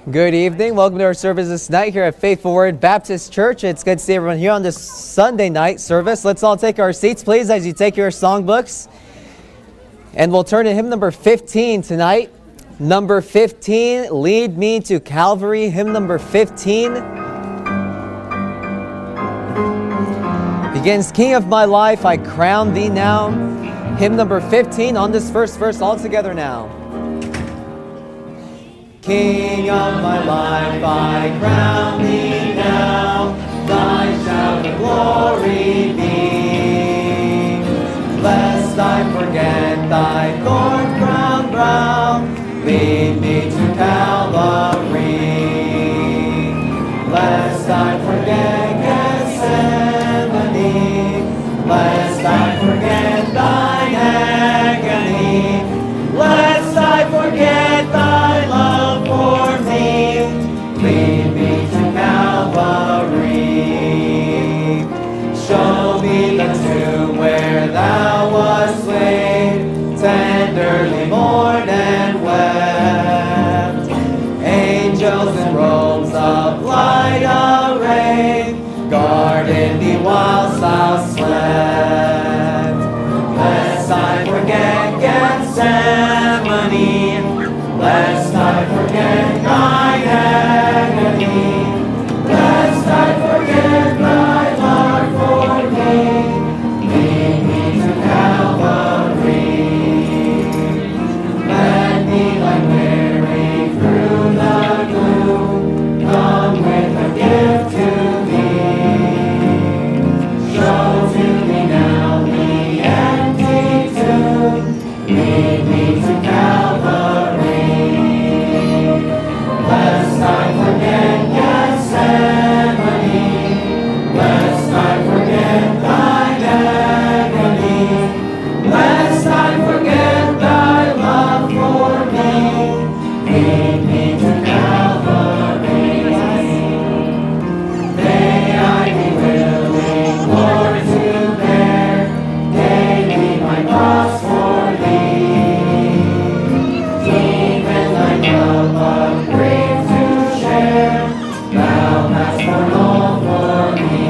Good evening. Welcome to our service this night here at Faithful Word Baptist Church. It's good to see everyone here on this Sunday night service. Let's all take our seats, please, as you take your songbooks. And we'll turn to hymn number 15 tonight. Number 15, Lead Me to Calvary. Hymn number 15 begins, King of my life, I crown thee now. Hymn number 15 on this first verse all together now. King of my life, I crown thee now, thine shall the glory be. Lest I forget thy thorn-crowned brow, lead me to Calvary. Lest I forget Gethsemane, lest I forget thine agony, lest I forget thy love for me, lead me to Calvary. Show me the tomb where thou wast slain, tenderly mourned and wept. Angels in robes of light arrayed, guarded thee whilst thou slept. Lest I forget Gethsemane, lest I forget thine agony, lest I forget thy love for me, lead me to Calvary. Let me like Mary through the gloom, come with a gift to thee. Show to me now the empty tomb, lead me to Calvary. Lest I forget Gethsemane, lest I forget thine agony, lest I forget thy love for me, lead me to Calvary. May I be willing, Lord, to bear daily my cross for thee, even thy love of grief to share, thou hast borne all for me.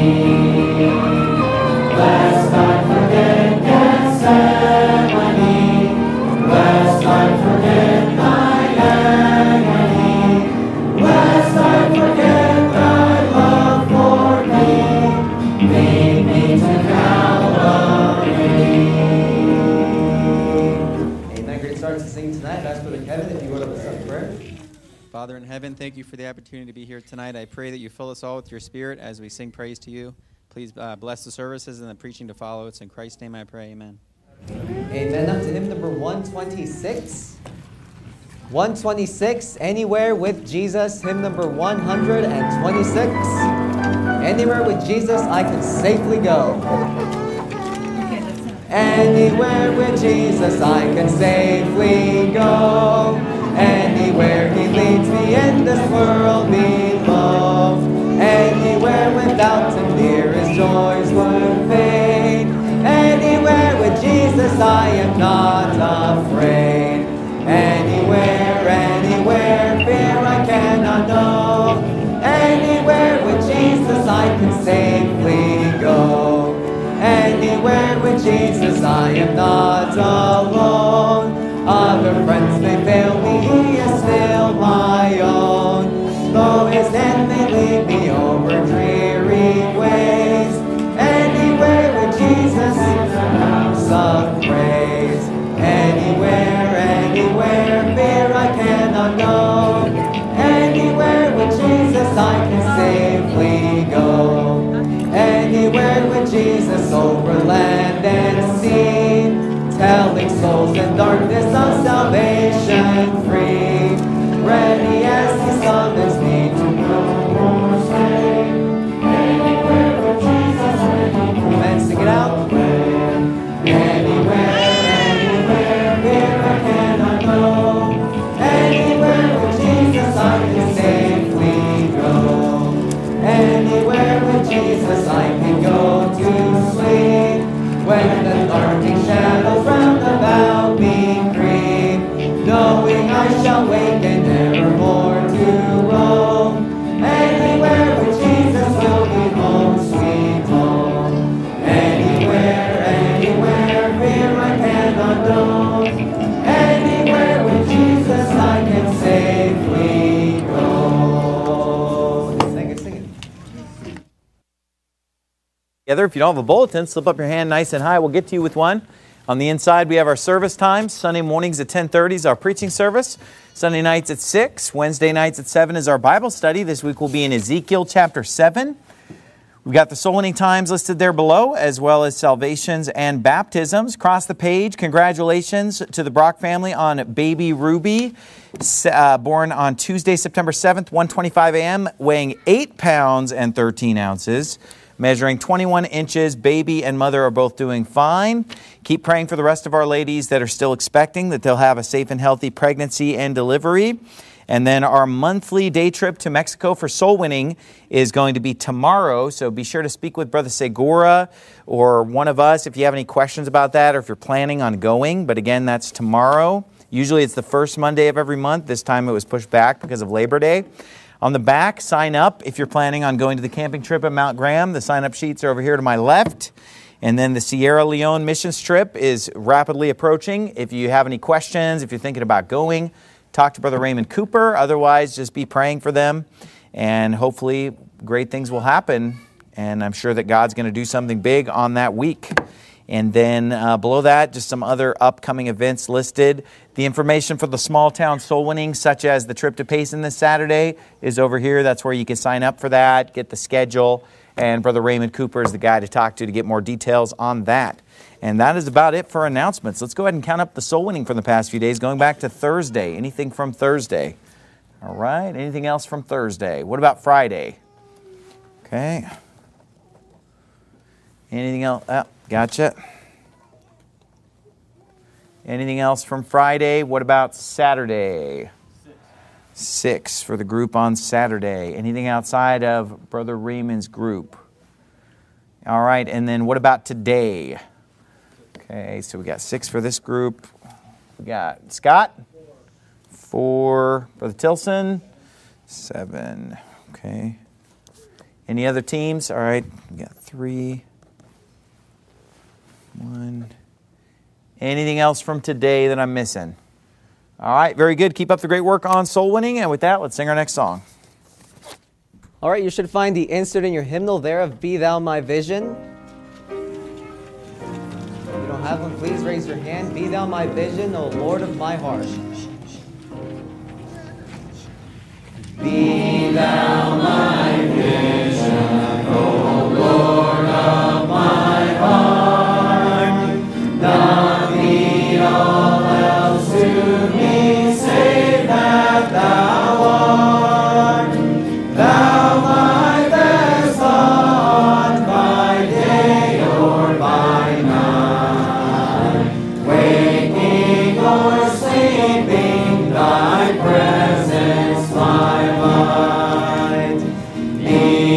Lest I forget Gethsemane, lest I forget thine agony, lest I forget thy love for me, lead me to Calvary. Amen. Great start to sing tonight. That's Brother Kevin, if you would have us up prayer. Father in heaven, thank you for the opportunity to be here tonight. I pray that you fill us all with your spirit as we sing praise to you. Please bless the services and the preaching to follow. It's in Christ's name I pray. Amen. Amen. Up to hymn number 126. 126, Anywhere with Jesus. Hymn number 126. Anywhere with Jesus I can safely go. Anywhere with Jesus I can safely go. Anywhere he leads me in this world below. Anywhere without him near his joys would fade. Anywhere with Jesus I am not afraid. Anywhere, anywhere, fear I cannot know. Anywhere with Jesus I can safely go. Anywhere with Jesus I am not alone. Other friends may fail me, he is still my own. Though his hand may lead me over dreary ways, anywhere with Jesus is a house of praise. Anywhere, anywhere, fear I cannot know. Anywhere with Jesus I can safely go. Anywhere with Jesus over land and sea, telling souls in darkness of salvation free. Ready as he summons me to no more stay. Anywhere with Jesus when he comes. Amen. Sing it out. Anywhere, anywhere, where I cannot go. Anywhere with Jesus I can safely go. Anywhere with Jesus I can go to sleep. When the darkening shadows round about me creep, no together. If you don't have a bulletin, slip up your hand nice and high. We'll get to you with one. On the inside, we have our service times. Sunday mornings at 10:30 is our preaching service. Sunday nights at 6. Wednesday nights at 7 is our Bible study. This week we'll be in Ezekiel chapter 7. We've got the soul winning times listed there below, as well as salvations and baptisms. Across the page, congratulations to the Brock family on baby Ruby, born on Tuesday, September 7th, 1:25 a.m., weighing 8 pounds and 13 ounces. Measuring 21 inches, baby and mother are both doing fine. Keep praying for the rest of our ladies that are still expecting, that they'll have a safe and healthy pregnancy and delivery. And then our monthly day trip to Mexico for soul winning is going to be tomorrow. So be sure to speak with Brother Segura or one of us if you have any questions about that or if you're planning on going. But again, that's tomorrow. Usually it's the first Monday of every month. This time it was pushed back because of Labor Day. On the back, sign up if you're planning on going to the camping trip at Mount Graham. The sign-up sheets are over here to my left. And then the Sierra Leone missions trip is rapidly approaching. If you have any questions, if you're thinking about going, talk to Brother Raymond Cooper. Otherwise, just be praying for them. And hopefully, great things will happen. And I'm sure that God's going to do something big on that week. And then below that, just some other upcoming events listed. The information for the small town soul winning, such as the trip to Payson this Saturday, is over here. That's where you can sign up for that, get the schedule. And Brother Raymond Cooper is the guy to talk to get more details on that. And that is about it for announcements. Let's go ahead and count up the soul winning from the past few days, going back to Thursday. Anything from Thursday? All right. Anything else from Thursday? What about Friday? Okay. Anything else? Oh, gotcha. Anything else from Friday? What about Saturday? 6 for the group on Saturday. Anything outside of Brother Raymond's group? All right. And then what about today? Okay, so we got 6 for this group. We got Scott. 4. Brother Tilson. 7. Okay. Any other teams? All right. We got 3. 1. Anything else from today that I'm missing? All right, very good. Keep up the great work on soul winning. And with that, let's sing our next song. All right, you should find the insert in your hymnal there of Be Thou My Vision. If you don't have one, please raise your hand. Be Thou My Vision, O Lord of my heart. Be Thou my vision, O Lord of my heart. Not be all else to me, save that Thou art. Thou my best thought, by day or by night. Waking or sleeping, Thy presence my light. Be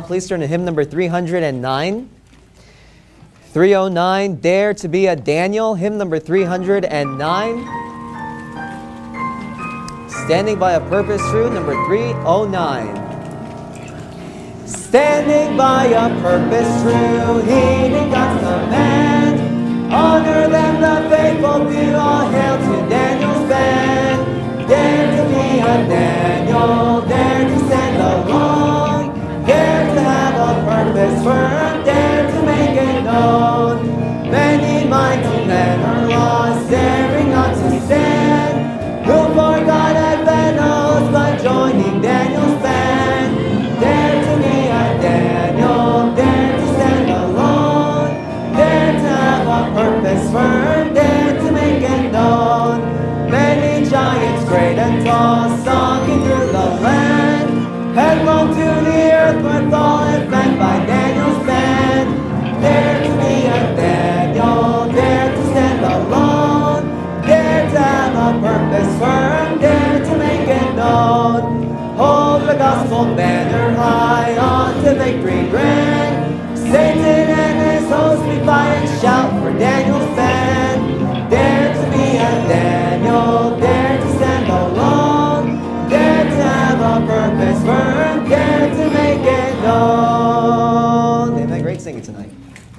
please turn to hymn number 309. 309, Dare to be a Daniel, hymn number 309. Standing by a Purpose True, number 309. Standing by a purpose true, heeding God's command. Honor them, the faithful few, all hail to Daniel's band. Dare to be a Daniel, dare to stand alone. Dare to have a purpose firm, dare to make it known. Many mighty men are lost, daring not to stand. Who forgot advance by joining Daniel's band. Dare to be a Daniel, dare to stand alone. Dare to have a purpose firm, dare to make it known. Many giants great and tall, stalking through the land. Headlong to the earth would fall if met by Daniel's band. Dare to be a Daniel, dare to stand alone. Dare to have a purpose firm, dare to make it known. Hold the gospel banner high on to victory grand. Satan and his host we fight and shout for Daniel's band. Dare to be a Daniel, dare to stand alone. Dare to have a purpose firm, dare to make it known. Amen. Great singing tonight.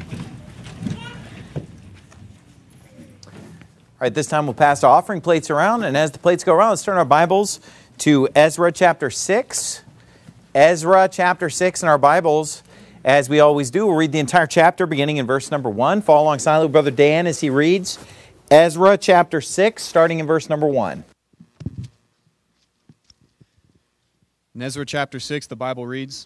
All right, this time we'll pass our offering plates around, and as the plates go around, let's turn our Bibles to Ezra chapter 6. Ezra chapter 6 in our Bibles. As we always do, we'll read the entire chapter beginning in verse number 1. Follow along silently with Brother Dan as he reads Ezra chapter 6, starting in verse number 1. In Ezra chapter 6, the Bible reads,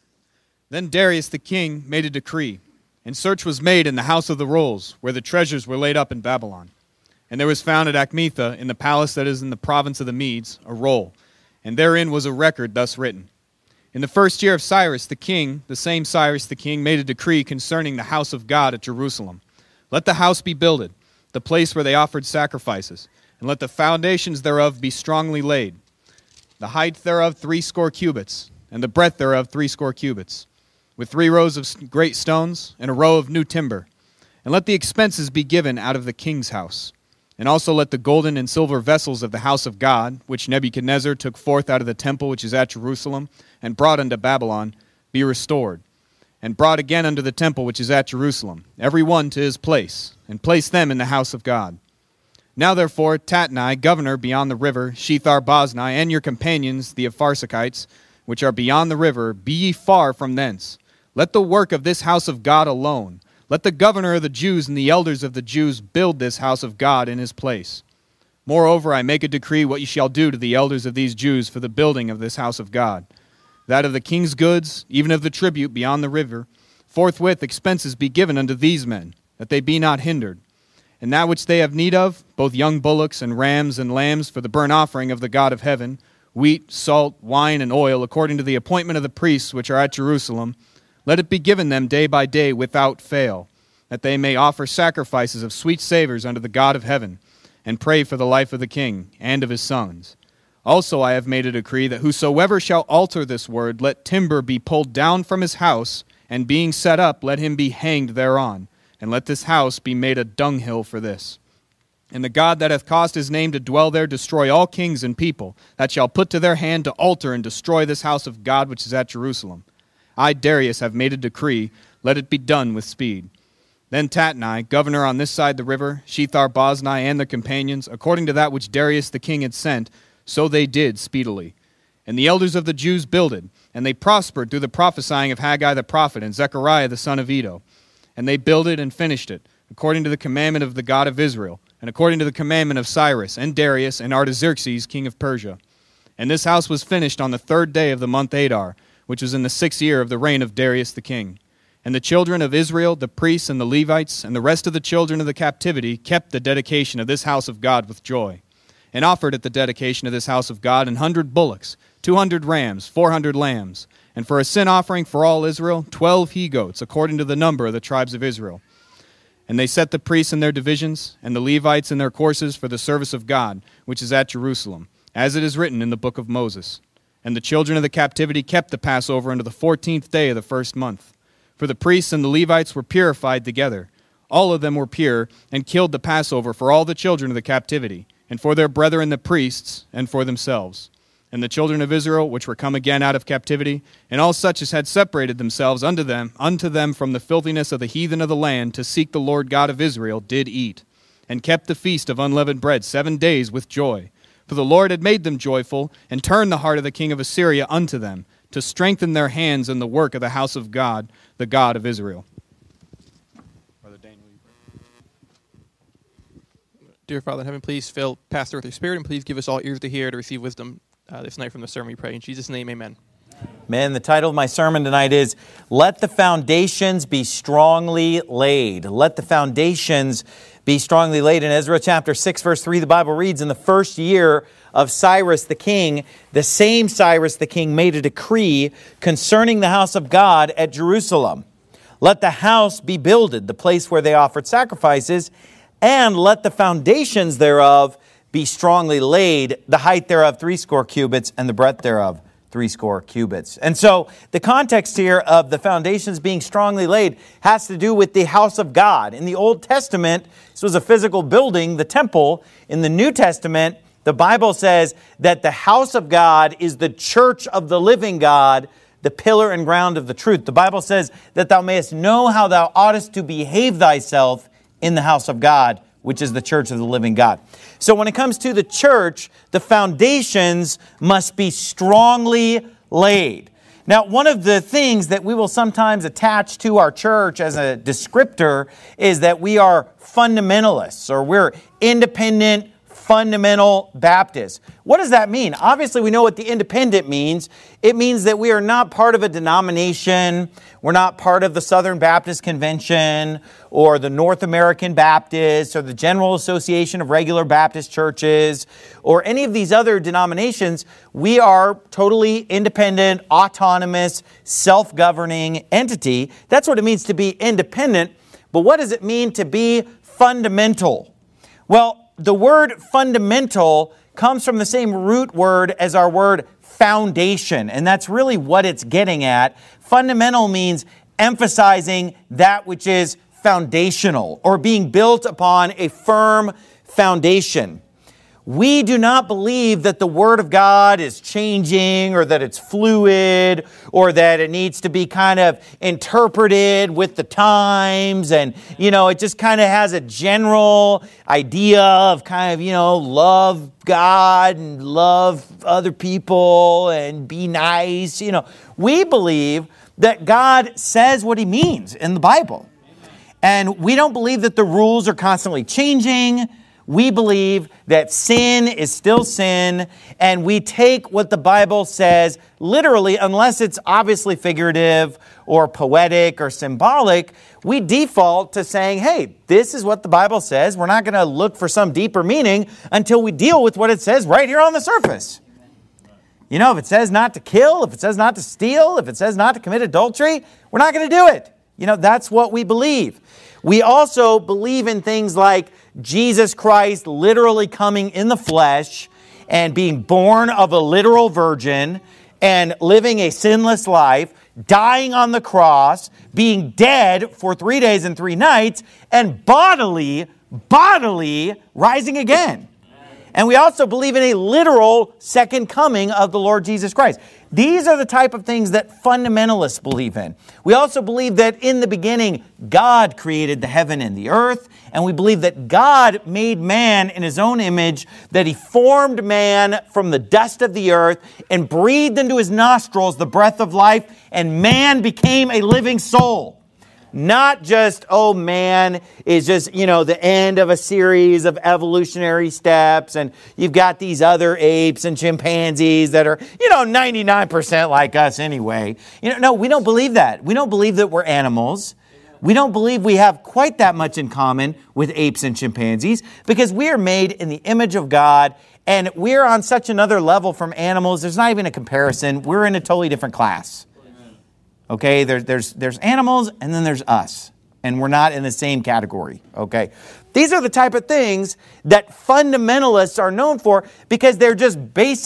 Then Darius the king made a decree, and search was made in the house of the rolls, where the treasures were laid up in Babylon. And there was found at Achmetha, in the palace that is in the province of the Medes, a roll, and therein was a record thus written. In the first year of Cyrus the king, the same Cyrus the king, made a decree concerning the house of God at Jerusalem. Let the house be builded, the place where they offered sacrifices, and let the foundations thereof be strongly laid. The height thereof 80 cubits, and the breadth thereof 80 cubits, with 3 rows of great stones, and a row of new timber. And let the expenses be given out of the king's house. And also let the golden and silver vessels of the house of God, which Nebuchadnezzar took forth out of the temple which is at Jerusalem, and brought unto Babylon, be restored. And brought again unto the temple which is at Jerusalem, every one to his place, and place them in the house of God. Now therefore, Tatnai, governor beyond the river, Shethar-Boznai, and your companions, the Apharsachites, which are beyond the river, be ye far from thence. Let the work of this house of God alone. Let the governor of the Jews and the elders of the Jews build this house of God in his place. Moreover, I make a decree what ye shall do to the elders of these Jews for the building of this house of God. That of the king's goods, even of the tribute beyond the river, forthwith expenses be given unto these men, that they be not hindered. And that which they have need of, both young bullocks and rams and lambs for the burnt offering of the God of heaven, wheat, salt, wine, and oil, according to the appointment of the priests which are at Jerusalem, let it be given them day by day without fail, that they may offer sacrifices of sweet savors unto the God of heaven, and pray for the life of the king and of his sons. Also I have made a decree that whosoever shall alter this word, let timber be pulled down from his house, and being set up, let him be hanged thereon, and let this house be made a dunghill for this. And the God that hath caused his name to dwell there destroy all kings and people, that shall put to their hand to alter and destroy this house of God which is at Jerusalem. I, Darius, have made a decree, let it be done with speed. Then Tatnai, governor on this side the river, Shethar-Boznai and their companions, according to that which Darius the king had sent, so they did speedily. And the elders of the Jews builded, and they prospered through the prophesying of Haggai the prophet and Zechariah the son of Iddo. And they builded and finished it, according to the commandment of the God of Israel, and according to the commandment of Cyrus and Darius and Artaxerxes king of Persia. And this house was finished on the 3rd day of the month Adar, which was in the 6th year of the reign of Darius the king. And the children of Israel, the priests and the Levites, and the rest of the children of the captivity kept the dedication of this house of God with joy, and offered at the dedication of this house of God 100 bullocks, 200 rams, 400 lambs, and for a sin offering for all Israel, 12 he-goats, according to the number of the tribes of Israel. And they set the priests in their divisions, and the Levites in their courses for the service of God, which is at Jerusalem, as it is written in the book of Moses. And the children of the captivity kept the Passover unto the 14th day of the first month. For the priests and the Levites were purified together. All of them were pure, and killed the Passover for all the children of the captivity, and for their brethren the priests, and for themselves. And the children of Israel, which were come again out of captivity, and all such as had separated themselves unto them from the filthiness of the heathen of the land, to seek the Lord God of Israel, did eat, and kept the feast of unleavened bread 7 days with joy. For the Lord had made them joyful, and turned the heart of the king of Assyria unto them, to strengthen their hands in the work of the house of God, the God of Israel. Brother Daniel, you pray. Dear Father in heaven, please fill Pastor with your Spirit, and please give us all ears to hear, to receive wisdom this night from the sermon, we pray. In Jesus' name, amen. Man, the title of my sermon tonight is, Let the Foundations Be Strongly Laid. Let the foundations be strongly laid. In Ezra chapter 6, verse 3, the Bible reads, in the first year of Cyrus the king, the same Cyrus the king made a decree concerning the house of God at Jerusalem. Let the house be builded, the place where they offered sacrifices, and let the foundations thereof be strongly laid, the height thereof 80 cubits, and the breadth thereof 80 cubits. And so the context here of the foundations being strongly laid has to do with the house of God. In the Old Testament, this was a physical building, the temple. In the New Testament, the Bible says that the house of God is the church of the living God, the pillar and ground of the truth. The Bible says that thou mayest know how thou oughtest to behave thyself in the house of God, which is the church of the living God. So when it comes to the church, the foundations must be strongly laid. Now, one of the things that we will sometimes attach to our church as a descriptor is that we are fundamentalists, or we're independent, fundamental Baptists. What does that mean? Obviously, we know what the independent means. It means that we are not part of a denomination. We're not part of the Southern Baptist Convention or the North American Baptists or the General Association of Regular Baptist Churches or any of these other denominations. We are totally independent, autonomous, self-governing entity. That's what it means to be independent. But what does it mean to be fundamental? Well, the word fundamental comes from the same root word as our word foundation, and that's really what it's getting at. Fundamental means emphasizing that which is foundational or being built upon a firm foundation. We do not believe that the Word of God is changing or that it's fluid or that it needs to be kind of interpreted with the times and, it just kind of has a general idea of kind of, love God and love other people and be nice. We believe that God says what He means in the Bible. And we don't believe that the rules are constantly changing. We believe that sin is still sin, and we take what the Bible says literally, unless it's obviously figurative or poetic or symbolic. We default to saying, hey, this is what the Bible says. We're not going to look for some deeper meaning until we deal with what it says right here on the surface. If it says not to kill, if it says not to steal, if it says not to commit adultery, we're not going to do it. That's what we believe. We also believe in things like Jesus Christ literally coming in the flesh and being born of a literal virgin and living a sinless life, dying on the cross, being dead for 3 days and 3 nights, and bodily rising again. And we also believe in a literal second coming of the Lord Jesus Christ. These are the type of things that fundamentalists believe in. We also believe that in the beginning, God created the heaven and the earth. And we believe that God made man in His own image, that He formed man from the dust of the earth and breathed into his nostrils the breath of life, and man became a living soul. Not just, man is just, the end of a series of evolutionary steps, and you've got these other apes and chimpanzees that are, 99% like us anyway. No, we don't believe that. We don't believe that we're animals. We don't believe we have quite that much in common with apes and chimpanzees, because we are made in the image of God, and we're on such another level from animals. There's not even a comparison. We're in a totally different class. Okay, there's animals, and then there's us, and we're not in the same category. Okay, these are the type of things that fundamentalists are known for, because they're just basic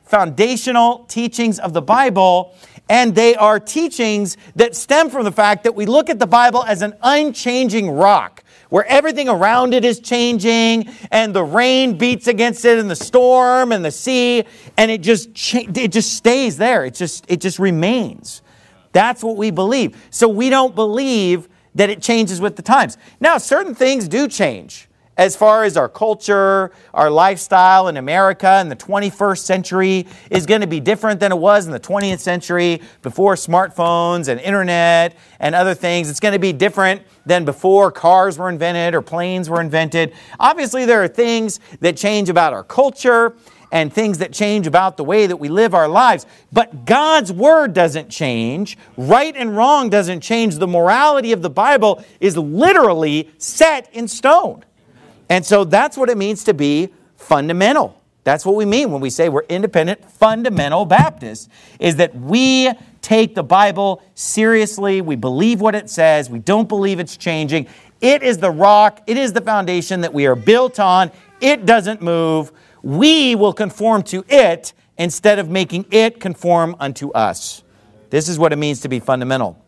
foundational teachings of the Bible, and they are teachings that stem from the fact that we look at the Bible as an unchanging rock, where everything around it is changing, and the rain beats against it, and the storm, and the sea, and it just stays there. It just remains. That's what we believe. So we don't believe that it changes with the times. Now, certain things do change. As far as our culture, our lifestyle in America in the 21st century is going to be different than it was in the 20th century before smartphones and internet and other things. It's going to be different than before cars were invented or planes were invented. Obviously, there are things that change about our culture and things that change about the way that we live our lives. But God's Word doesn't change. Right and wrong doesn't change. The morality of the Bible is literally set in stone. And so that's what it means to be fundamental. That's what we mean when we say we're independent, fundamental Baptists, is that we take the Bible seriously. We believe what it says. We don't believe it's changing. It is the rock. It is the foundation that we are built on. It doesn't move. We will conform to it instead of making it conform unto us. This is what it means to be fundamental.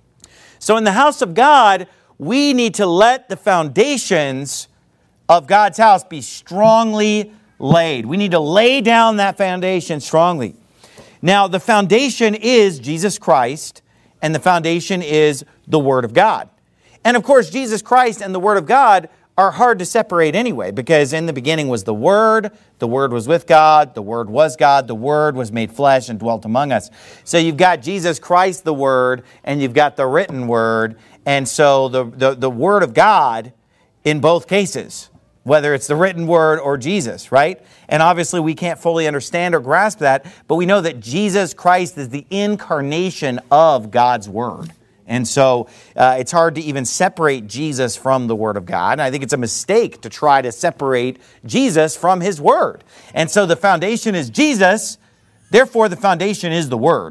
So in the house of God, we need to let the foundations of God's house be strongly laid. We need to lay down that foundation strongly. Now, the foundation is Jesus Christ, and the foundation is the Word of God. And of course, Jesus Christ and the Word of God are hard to separate anyway, because in the beginning was the Word was with God, the Word was God, the Word was made flesh and dwelt among us. So you've got Jesus Christ, the Word, and you've got the written Word, and so the Word of God in both cases, whether it's the written Word or Jesus, right? And obviously we can't fully understand or grasp that, but we know that Jesus Christ is the incarnation of God's Word. And so it's hard to even separate Jesus from the Word of God. And I think it's a mistake to try to separate Jesus from His Word. And so the foundation is Jesus, therefore the foundation is the Word.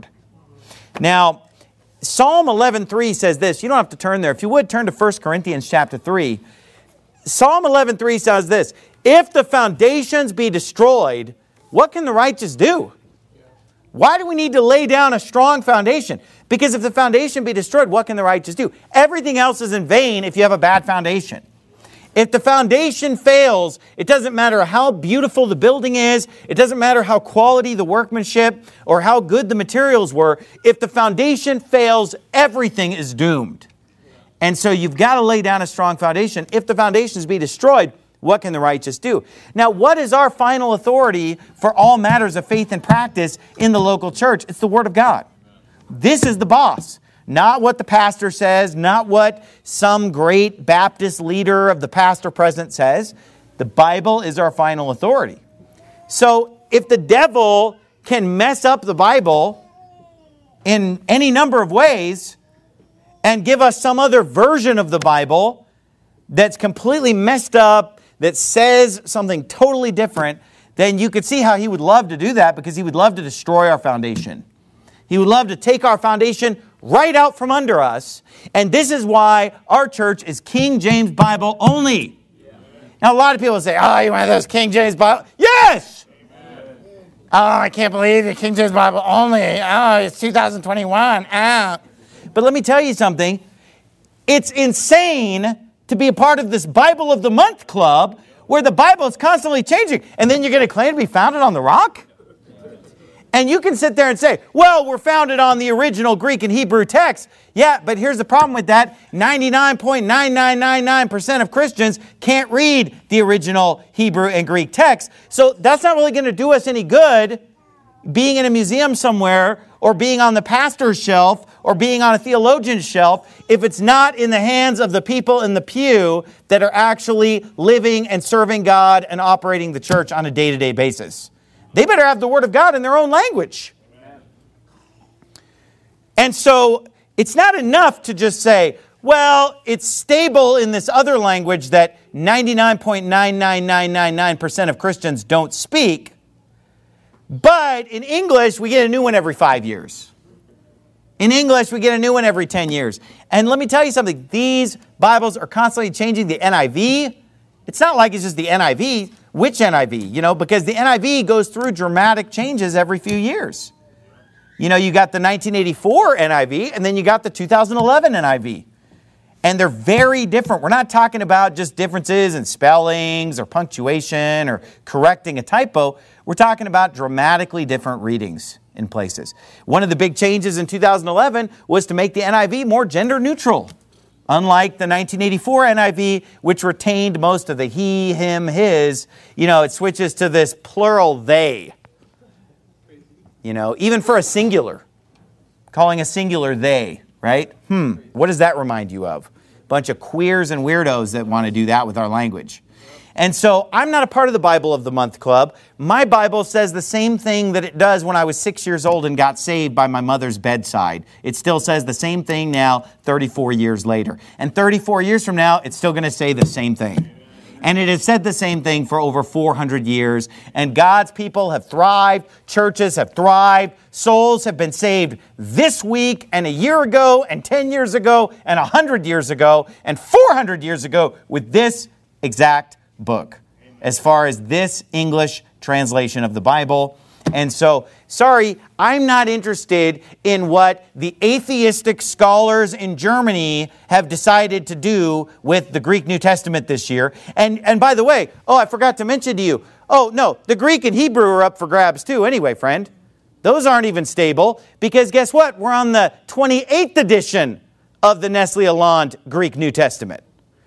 Now, Psalm 11:3 says this. You don't have to turn there. If you would, turn to 1 Corinthians chapter 3. Psalm 11:3 says this, if the foundations be destroyed, what can the righteous do? Why do we need to lay down a strong foundation? Because if the foundation be destroyed, what can the righteous do? Everything else is in vain if you have a bad foundation. If the foundation fails, it doesn't matter how beautiful the building is, it doesn't matter how quality the workmanship or how good the materials were. If the foundation fails, everything is doomed. And so you've got to lay down a strong foundation. If the foundations be destroyed, what can the righteous do? Now, what is our final authority for all matters of faith and practice in the local church? It's the Word of God. This is the boss. Not what the pastor says, not what some great Baptist leader of the past or present says. The Bible is our final authority. So if the devil can mess up the Bible in any number of ways and give us some other version of the Bible that's completely messed up, that says something totally different, then you could see how he would love to do that, because he would love to destroy our foundation. He would love to take our foundation right out from under us. And this is why our church is King James Bible only. Now, a lot of people say, oh, you want those King James Bible? Yes! Oh, I can't believe it. King James Bible only. Oh, it's 2021. But let me tell you something. It's insane to be a part of this Bible of the Month club where the Bible is constantly changing. And then you're going to claim to be founded on the rock? And you can sit there and say, well, we're founded on the original Greek and Hebrew text. Yeah, but here's the problem with that. 99.9999% of Christians can't read the original Hebrew and Greek text. So that's not really going to do us any good, being in a museum somewhere or being on the pastor's shelf or being on a theologian's shelf, if it's not in the hands of the people in the pew that are actually living and serving God and operating the church on a day-to-day basis. They better have the Word of God in their own language. Amen. And so it's not enough to just say, well, it's stable in this other language that 99.99999% of Christians don't speak. But in English, we get a new one every 5 years. In English, we get a new one every 10 years. And let me tell you something. These Bibles are constantly changing. The NIV, it's not like it's just the NIV. which NIV, because the NIV goes through dramatic changes every few years. You got the 1984 NIV, and then you got the 2011 NIV. And they're very different. We're not talking about just differences in spellings or punctuation or correcting a typo. We're talking about dramatically different readings in places. One of the big changes in 2011 was to make the NIV more gender neutral. Unlike the 1984 NIV, which retained most of the he, him, his, it switches to this plural they. Even for a singular, calling a singular they, right? What does that remind you of? A bunch of queers and weirdos that want to do that with our language. And so I'm not a part of the Bible of the Month Club. My Bible says the same thing that it does when I was 6 years old and got saved by my mother's bedside. It still says the same thing now, 34 years later. And 34 years from now, it's still going to say the same thing. And it has said the same thing for over 400 years. And God's people have thrived. Churches have thrived. Souls have been saved this week and a year ago and 10 years ago and 100 years ago and 400 years ago with this exact book, as far as this English translation of the Bible. And so, sorry, I'm not interested in what the atheistic scholars in Germany have decided to do with the Greek New Testament this year. And by the way, I forgot to mention to you, no, the Greek and Hebrew are up for grabs too anyway, friend. Those aren't even stable because guess what? We're on the 28th edition of the Nestle Aland Greek New Testament.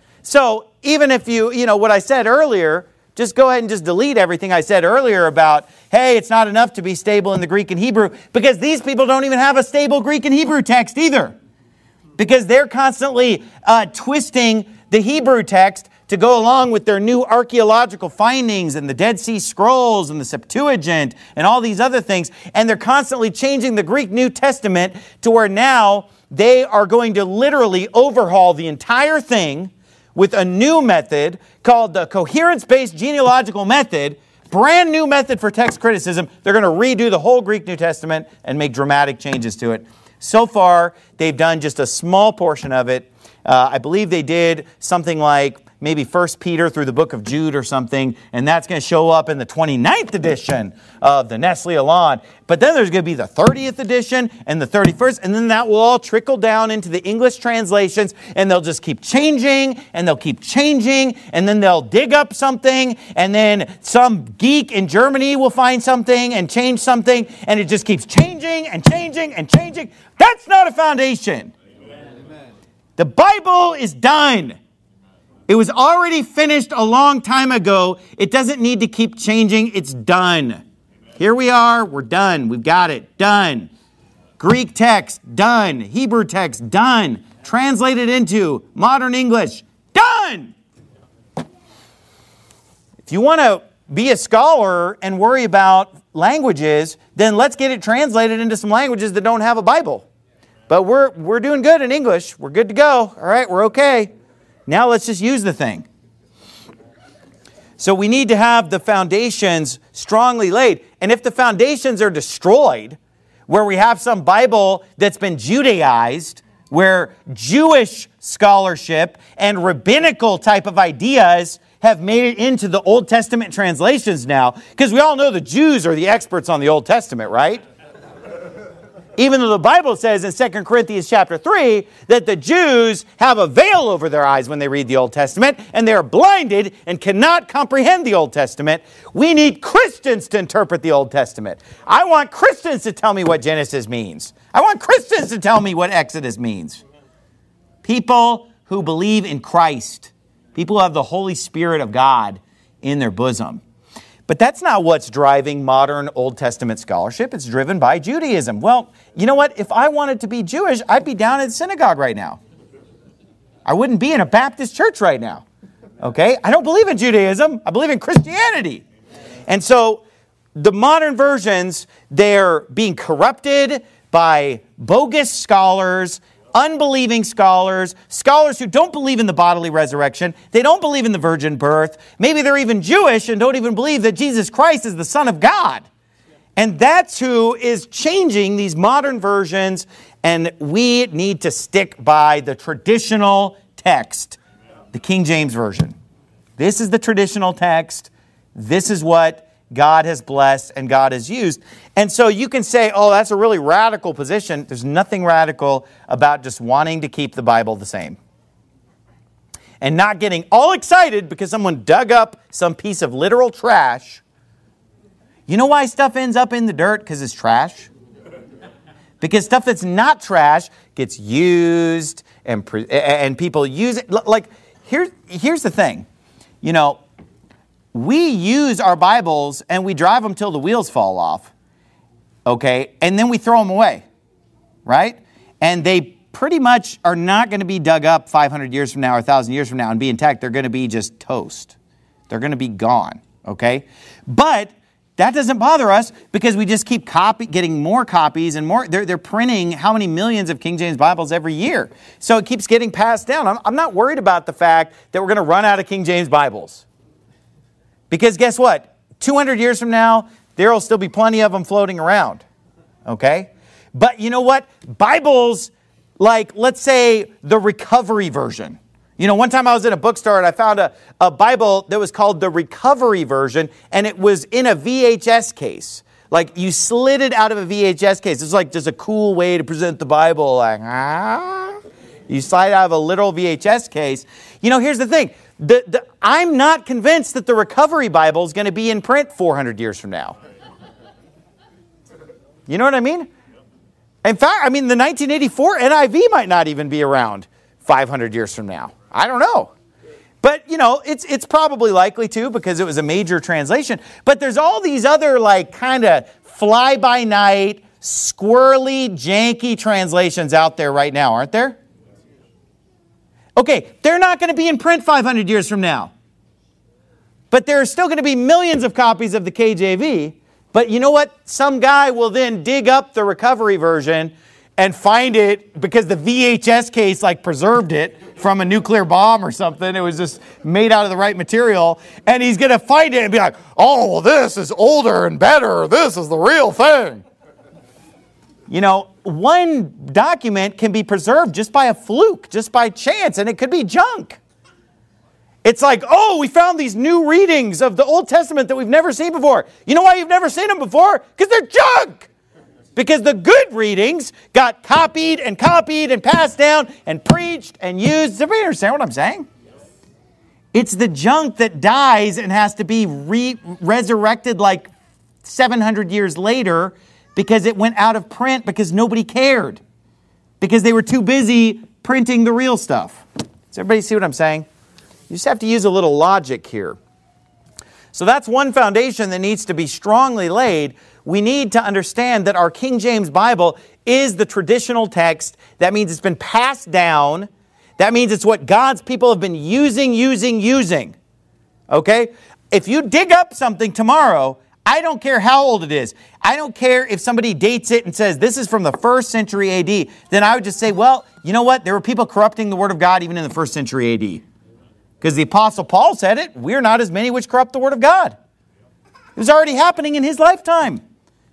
So even if what I said earlier, just go ahead and just delete everything I said earlier about, hey, it's not enough to be stable in the Greek and Hebrew, because these people don't even have a stable Greek and Hebrew text either. Because they're constantly twisting the Hebrew text to go along with their new archaeological findings and the Dead Sea Scrolls and the Septuagint and all these other things. And they're constantly changing the Greek New Testament to where now they are going to literally overhaul the entire thing with a new method called the coherence-based genealogical method, brand new method for text criticism. They're going to redo the whole Greek New Testament and make dramatic changes to it. So far, they've done just a small portion of it. I believe they did something like maybe 1 Peter through the book of Jude or something, and that's going to show up in the 29th edition of the Nestle Aland. But then there's going to be the 30th edition and the 31st, and then that will all trickle down into the English translations, and they'll just keep changing, and they'll keep changing, and then they'll dig up something, and then some geek in Germany will find something and change something, and it just keeps changing and changing and changing. That's not a foundation. Amen. The Bible is done. It was already finished a long time ago. It doesn't need to keep changing. It's done. Here we are. We're done. We've got it. Done. Greek text, done. Hebrew text, done. Translated into modern English, done. If you want to be a scholar and worry about languages, then let's get it translated into some languages that don't have a Bible. But we're doing good in English. We're good to go. All right, we're okay. Now let's just use the thing. So we need to have the foundations strongly laid. And if the foundations are destroyed, where we have some Bible that's been Judaized, where Jewish scholarship and rabbinical type of ideas have made it into the Old Testament translations now, because we all know the Jews are the experts on the Old Testament, right? Even though the Bible says in 2 Corinthians chapter 3 that the Jews have a veil over their eyes when they read the Old Testament, and they are blinded and cannot comprehend the Old Testament. We need Christians to interpret the Old Testament. I want Christians to tell me what Genesis means. I want Christians to tell me what Exodus means. People who believe in Christ. People who have the Holy Spirit of God in their bosom. But that's not what's driving modern Old Testament scholarship. It's driven by Judaism. Well, you know what? If I wanted to be Jewish, I'd be down at the synagogue right now. I wouldn't be in a Baptist church right now. Okay? I don't believe in Judaism. I believe in Christianity. And so the modern versions, they're being corrupted by bogus scholars, unbelieving scholars, scholars who don't believe in the bodily resurrection. They don't believe in the virgin birth. Maybe they're even Jewish and don't even believe that Jesus Christ is the Son of God. And that's who is changing these modern versions. And we need to stick by the traditional text, the King James Version. This is the traditional text. This is what God has blessed and God has used. And so you can say, oh, that's a really radical position. There's nothing radical about just wanting to keep the Bible the same. And not getting all excited because someone dug up some piece of literal trash. You know why stuff ends up in the dirt? Because it's trash. Because stuff that's not trash gets used and people use it. Like, here's the thing. You know, we use our Bibles and we drive them till the wheels fall off. Okay? And then we throw them away. Right? And they pretty much are not going to be dug up 500 years from now or 1,000 years from now and be intact. They're going to be just toast. They're going to be gone. Okay? But that doesn't bother us because we just keep getting more copies and more. They're printing how many millions of King James Bibles every year. So it keeps getting passed down. I'm not worried about the fact that we're going to run out of King James Bibles. Because guess what? 200 years from now, there will still be plenty of them floating around. Okay? But you know what? Bibles, like let's say the recovery version. You know, one time I was in a bookstore and I found a Bible that was called the recovery version, and it was in a VHS case. Like you slid it out of a VHS case. It's like just a cool way to present the Bible. Like, you slide out of a literal VHS case. You know, here's the thing. I'm not convinced that the recovery Bible is going to be in print 400 years from now. You know what I mean? In fact, I mean, the 1984 NIV might not even be around 500 years from now. I don't know. But, you know, it's probably likely to because it was a major translation. But there's all these other, like, kind of fly-by-night, squirrely, janky translations out there right now, aren't there? Okay, they're not going to be in print 500 years from now. But there are still going to be millions of copies of the KJV. But you know what? Some guy will then dig up the recovery version and find it because the VHS case like preserved it from a nuclear bomb or something. It was just made out of the right material. And he's going to find it and be like, oh, well, this is older and better. This is the real thing. You know, one document can be preserved just by a fluke, just by chance, and it could be junk. It's like, oh, we found these new readings of the Old Testament that we've never seen before. You know why you've never seen them before? Because they're junk. Because the good readings got copied and passed down and preached and used. Does everybody understand what I'm saying? It's the junk that dies and has to be resurrected like 700 years later because it went out of print because nobody cared. Because they were too busy printing the real stuff. Does everybody see what I'm saying? You just have to use a little logic here. So that's one foundation that needs to be strongly laid. We need to understand that our King James Bible is the traditional text. That means it's been passed down. That means it's what God's people have been using. Okay? If you dig up something tomorrow, I don't care how old it is. I don't care if somebody dates it and says this is from the 1st century AD. Then I would just say, well, you know what? There were people corrupting the Word of God even in the 1st century AD. Because the Apostle Paul said it, we're not as many which corrupt the Word of God. It was already happening in his lifetime.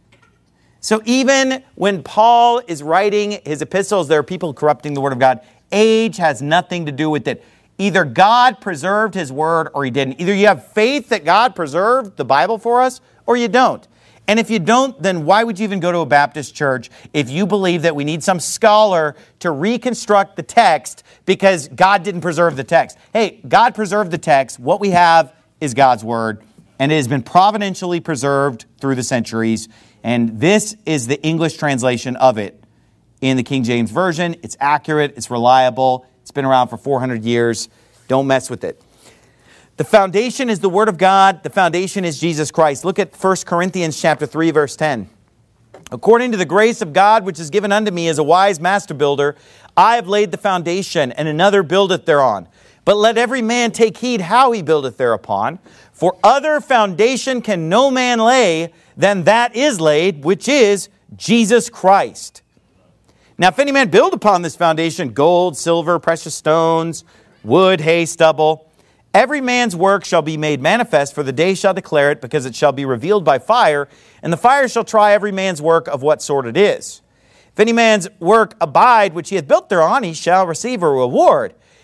So even when Paul is writing his epistles, there are people corrupting the Word of God. Age has nothing to do with it. Either God preserved His Word or He didn't. Either you have faith that God preserved the Bible for us or you don't. And if you don't, then why would you even go to a Baptist church if you believe that we need some scholar to reconstruct the text because God didn't preserve the text? Hey, God preserved the text. What we have is God's Word, and it has been providentially preserved through the centuries. And this is the English translation of it in the King James Version. It's accurate. It's reliable. It's been around for 400 years. Don't mess with it. The foundation is the Word of God. The foundation is Jesus Christ. Look at 1 Corinthians chapter 3, verse 10. According to the grace of God, which is given unto me as a wise master builder, I have laid the foundation, and another buildeth thereon. But let every man take heed how he buildeth thereupon. For other foundation can no man lay than that is laid, which is Jesus Christ. Now, if any man build upon this foundation gold, silver, precious stones, wood, hay, stubble, every man's work shall be made manifest, for the day shall declare it, because it shall be revealed by fire, and the fire shall try every man's work of what sort it is. If any man's work abide, which he hath built thereon, he shall receive a reward.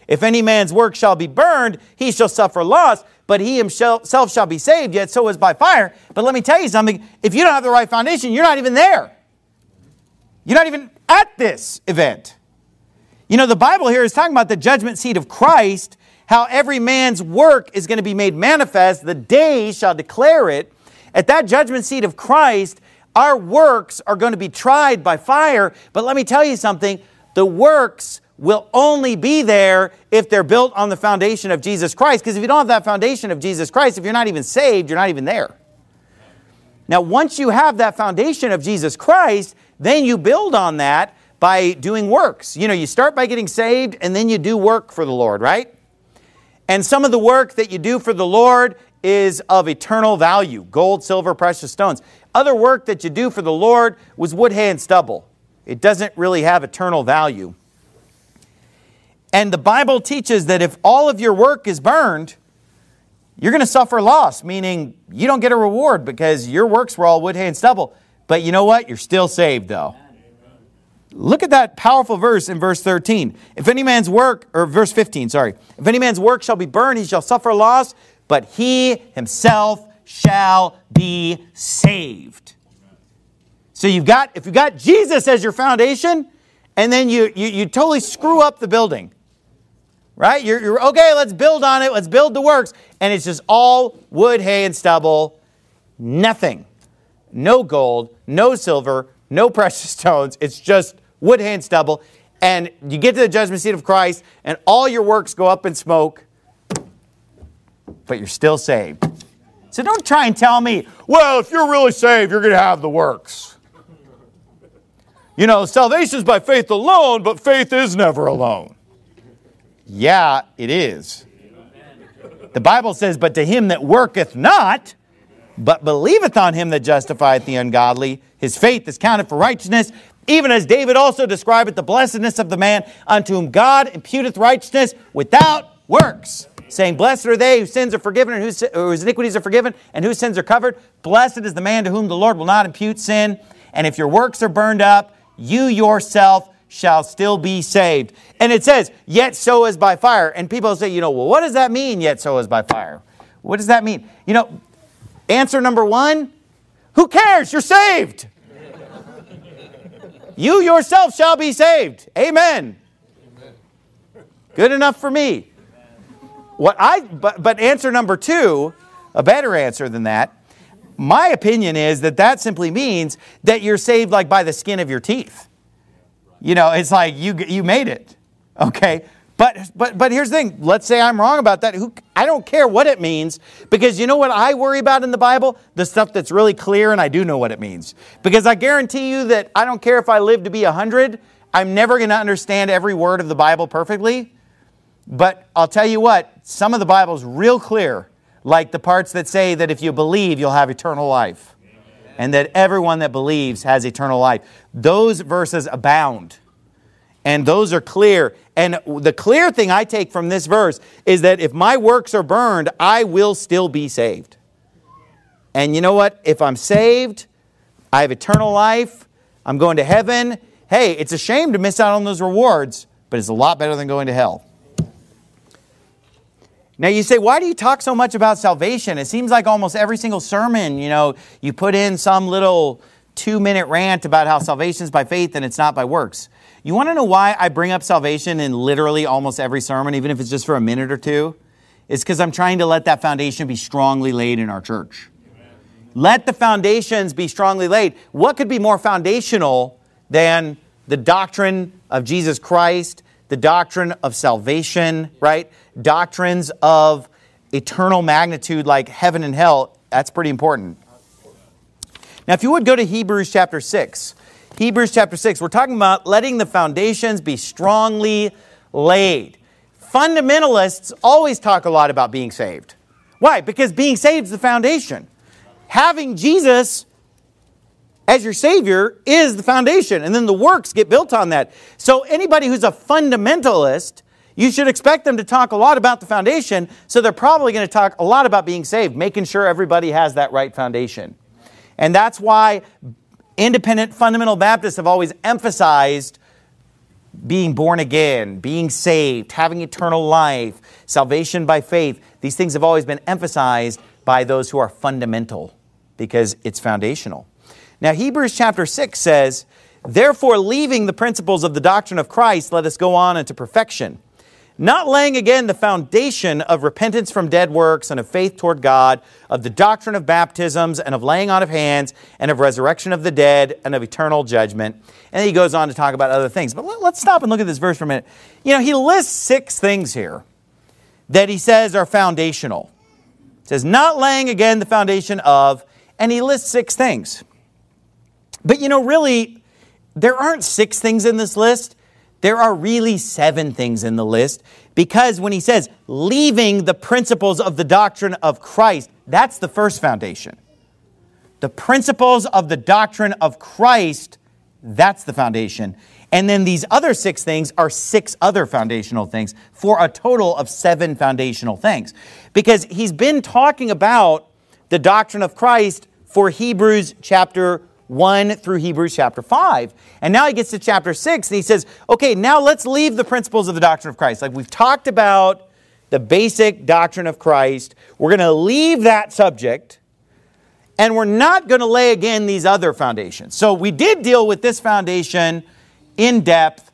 If any man's work shall be burned, he shall suffer loss, but he himself shall be saved, yet so is by fire. But let me tell you something. If you don't have the right foundation, you're not even there. You're not even at this event. You know, the Bible here is talking about the judgment seat of Christ, how every man's work is going to be made manifest. The day shall declare it. At that judgment seat of Christ, our works are going to be tried by fire. But let me tell you something. The works will only be there if they're built on the foundation of Jesus Christ. Because if you don't have that foundation of Jesus Christ, if you're not even saved, you're not even there. Now, once you have that foundation of Jesus Christ, then you build on that by doing works. You know, you start by getting saved, and then you do work for the Lord, right? And some of the work that you do for the Lord is of eternal value: gold, silver, precious stones. Other work that you do for the Lord was wood, hay, and stubble. It doesn't really have eternal value. And the Bible teaches that if all of your work is burned, you're going to suffer loss, meaning you don't get a reward because your works were all wood, hay, and stubble. But you know what? You're still saved, though. Look at that powerful verse in verse 13. If any man's work, or verse 15, sorry. If any man's work shall be burned, he shall suffer loss, but he himself shall be saved. So if you've got Jesus as your foundation, and then you totally screw up the building. Right? You're okay, let's build on it, let's build the works. And it's just all wood, hay, and stubble. Nothing. No gold, no silver, no precious stones. It's just wood, hay, and stubble. And you get to the judgment seat of Christ, and all your works go up in smoke, but you're still saved. So don't try and tell me, well, if you're really saved, you're going to have the works. You know, salvation is by faith alone, but faith is never alone. Yeah, it is. The Bible says, but to him that worketh not, but believeth on him that justifieth the ungodly, his faith is counted for righteousness, even as David also describeth the blessedness of the man unto whom God imputeth righteousness without works, saying, blessed are they whose sins are forgiven and whose iniquities are forgiven and whose sins are covered. Blessed is the man to whom the Lord will not impute sin. And if your works are burned up, you yourself shall still be saved. And it says, yet so is by fire. And people say, well, what does that mean, yet so is by fire? What does that mean? Answer number one, who cares? You're saved. You yourself shall be saved. Amen. Good enough for me. But answer number two, a better answer than that, my opinion is that simply means that you're saved like by the skin of your teeth. It's like you made it, okay? But here's the thing. Let's say I'm wrong about that. I don't care what it means, because you know what I worry about in the Bible? The stuff that's really clear, and I do know what it means. Because I guarantee you that I don't care if I live to be 100, I'm never going to understand every word of the Bible perfectly. But I'll tell you what, some of the Bible is real clear, like the parts that say that if you believe, you'll have eternal life. And that everyone that believes has eternal life. Those verses abound. And those are clear. And the clear thing I take from this verse is that if my works are burned, I will still be saved. And you know what? If I'm saved, I have eternal life, I'm going to heaven. Hey, it's a shame to miss out on those rewards, but it's a lot better than going to hell. Now you say, why do you talk so much about salvation? It seems like almost every single sermon, you put in some little 2-minute rant about how salvation is by faith and it's not by works. You want to know why I bring up salvation in literally almost every sermon, even if it's just for a minute or two? It's because I'm trying to let that foundation be strongly laid in our church. Let the foundations be strongly laid. What could be more foundational than the doctrine of Jesus Christ, the doctrine of salvation, right? Doctrines of eternal magnitude like heaven and hell. That's pretty important. Now, if you would go to Hebrews chapter 6. Hebrews chapter 6, we're talking about letting the foundations be strongly laid. Fundamentalists always talk a lot about being saved. Why? Because being saved is the foundation. Having Jesus as your Savior is the foundation, and then the works get built on that. So anybody who's a fundamentalist, you should expect them to talk a lot about the foundation, so they're probably going to talk a lot about being saved, making sure everybody has that right foundation. And that's why independent fundamental Baptists have always emphasized being born again, being saved, having eternal life, salvation by faith, these things have always been emphasized by those who are fundamental because it's foundational. Now, Hebrews chapter 6 says, therefore, leaving the principles of the doctrine of Christ, let us go on unto perfection, not laying again the foundation of repentance from dead works and of faith toward God, of the doctrine of baptisms and of laying on of hands and of resurrection of the dead and of eternal judgment. And then he goes on to talk about other things. But let's stop and look at this verse for a minute. You know, he lists 6 things here that he says are foundational. He says, not laying again the foundation of, and he lists 6 things. But you know, really, there aren't 6 things in this list. There are really 7 things in the list, because when he says leaving the principles of the doctrine of Christ, that's the first foundation. The principles of the doctrine of Christ, that's the foundation. And then these other 6 things are 6 other foundational things for a total of 7 foundational things. Because he's been talking about the doctrine of Christ for Hebrews chapter 1 through Hebrews chapter 5. And now he gets to chapter 6 and he says, okay, now let's leave the principles of the doctrine of Christ. Like we've talked about the basic doctrine of Christ. We're going to leave that subject and we're not going to lay again these other foundations. So we did deal with this foundation in depth,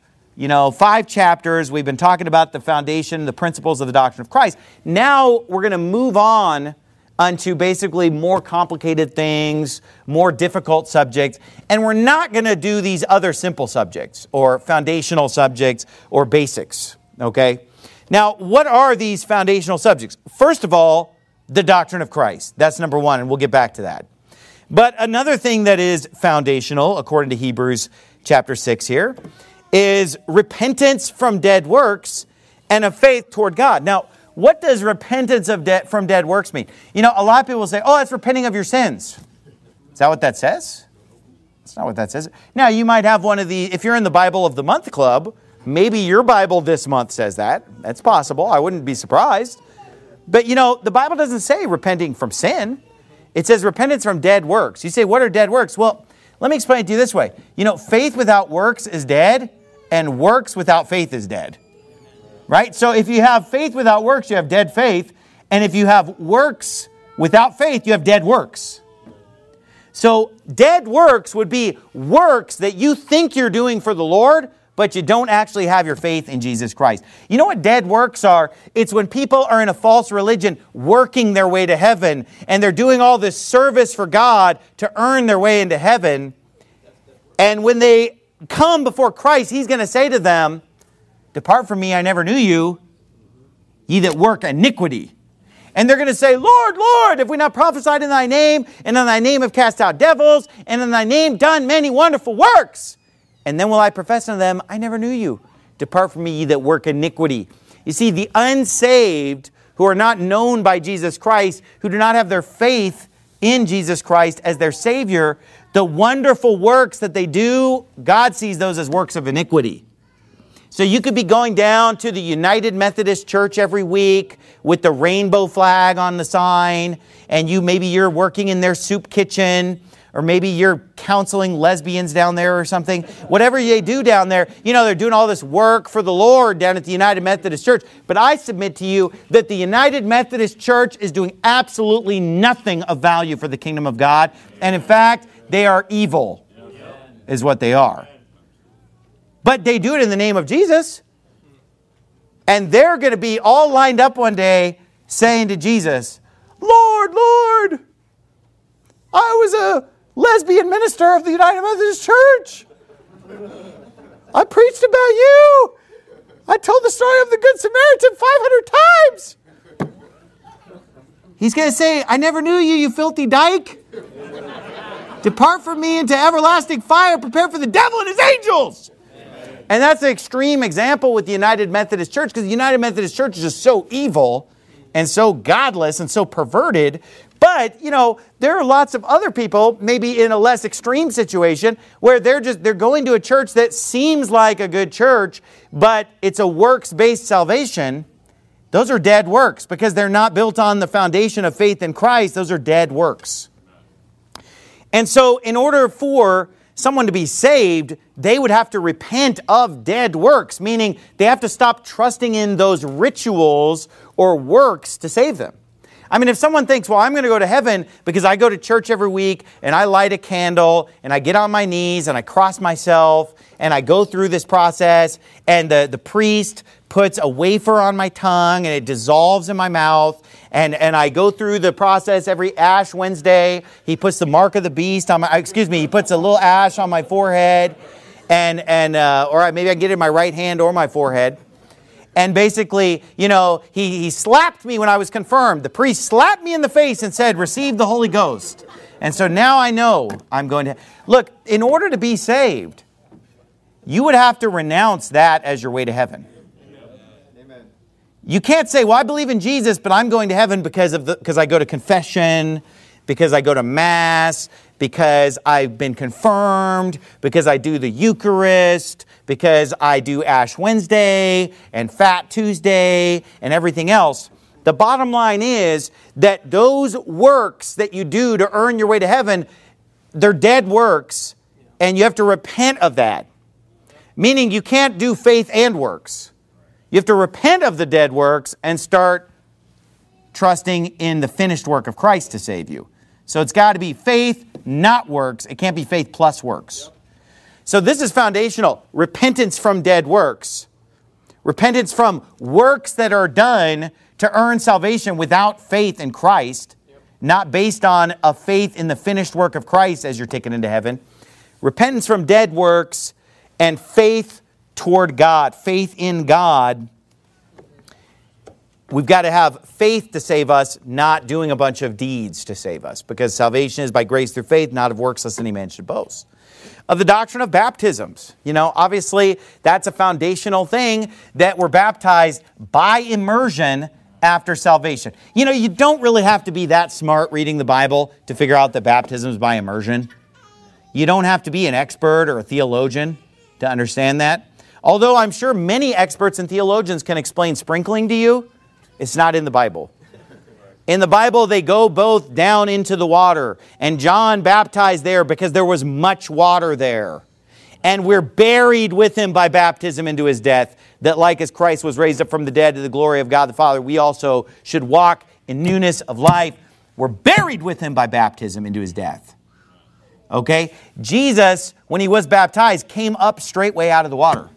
5 chapters. We've been talking about the foundation, the principles of the doctrine of Christ. Now we're going to move on unto basically more complicated things, more difficult subjects. And we're not going to do these other simple subjects or foundational subjects or basics, okay? Now, what are these foundational subjects? First of all, the doctrine of Christ. That's number 1, and we'll get back to that. But another thing that is foundational, according to Hebrews chapter 6 here, is repentance from dead works and of faith toward God. Now, what does repentance from dead works mean? A lot of people will say, oh, that's repenting of your sins. Is that what that says? That's not what that says. Now, you might have one of the, if you're in the Bible of the Month Club, maybe your Bible this month says that. That's possible. I wouldn't be surprised. But, the Bible doesn't say repenting from sin. It says repentance from dead works. You say, what are dead works? Well, let me explain it to you this way. Faith without works is dead, and works without faith is dead. Right? So if you have faith without works, you have dead faith. And if you have works without faith, you have dead works. So dead works would be works that you think you're doing for the Lord, but you don't actually have your faith in Jesus Christ. You know what dead works are? It's when people are in a false religion working their way to heaven, and they're doing all this service for God to earn their way into heaven. And when they come before Christ, He's going to say to them, depart from me, I never knew you, ye that work iniquity. And they're going to say, Lord, Lord, have we not prophesied in thy name, and in thy name have cast out devils, and in thy name done many wonderful works? And then will I profess unto them, I never knew you. Depart from me, ye that work iniquity. You see, the unsaved, who are not known by Jesus Christ, who do not have their faith in Jesus Christ as their Savior, the wonderful works that they do, God sees those as works of iniquity. So you could be going down to the United Methodist Church every week with the rainbow flag on the sign, and maybe you're working in their soup kitchen, or maybe you're counseling lesbians down there or something. Whatever they do down there, they're doing all this work for the Lord down at the United Methodist Church. But I submit to you that the United Methodist Church is doing absolutely nothing of value for the kingdom of God. And in fact, they are evil, is what they are. But they do it in the name of Jesus. And they're going to be all lined up one day saying to Jesus, Lord, Lord, I was a lesbian minister of the United Methodist Church. I preached about you. I told the story of the Good Samaritan 500 times. He's going to say, I never knew you, you filthy dyke. Depart from me into everlasting fire, prepared for the devil and his angels. And that's an extreme example with the United Methodist Church, because the United Methodist Church is just so evil and so godless and so perverted. But, there are lots of other people, maybe in a less extreme situation, where they're going to a church that seems like a good church, but it's a works-based salvation. Those are dead works, because they're not built on the foundation of faith in Christ. Those are dead works. And so in order for someone to be saved, they would have to repent of dead works, meaning they have to stop trusting in those rituals or works to save them. I mean, if someone thinks, well, I'm going to go to heaven because I go to church every week and I light a candle and I get on my knees and I cross myself and I go through this process and the priest puts a wafer on my tongue and it dissolves in my mouth and I go through the process every Ash Wednesday. He puts the mark of the beast on my, he puts a little ash on my forehead or maybe I get it in my right hand or my forehead. And basically, he slapped me when I was confirmed. The priest slapped me in the face and said, receive the Holy Ghost. And so now I know I'm going to... Look, in order to be saved, you would have to renounce that as your way to heaven. Amen. You can't say, well, I believe in Jesus, but I'm going to heaven because I go to confession, because I go to Mass, because I've been confirmed, because I do the Eucharist, because I do Ash Wednesday and Fat Tuesday and everything else. The bottom line is that those works that you do to earn your way to heaven, they're dead works, and you have to repent of that. Meaning you can't do faith and works. You have to repent of the dead works and start trusting in the finished work of Christ to save you. So it's got to be faith, not works. It can't be faith plus works. So this is foundational. Repentance from dead works. Repentance from works that are done to earn salvation without faith in Christ, not based on a faith in the finished work of Christ as you're taken into heaven. Repentance from dead works and faith toward God, faith in God. We've got to have faith to save us, not doing a bunch of deeds to save us, because salvation is by grace through faith, not of works, lest any man should boast. Of the doctrine of baptisms, obviously that's a foundational thing, that we're baptized by immersion after salvation. You don't really have to be that smart reading the Bible to figure out that baptism is by immersion. You don't have to be an expert or a theologian to understand that. Although I'm sure many experts and theologians can explain sprinkling to you, it's not in the Bible. In the Bible, they go both down into the water. And John baptized there because there was much water there. And we're buried with him by baptism into his death, that like as Christ was raised up from the dead to the glory of God the Father, we also should walk in newness of life. We're buried with him by baptism into his death. Okay? Jesus, when he was baptized, came up straightway out of the water.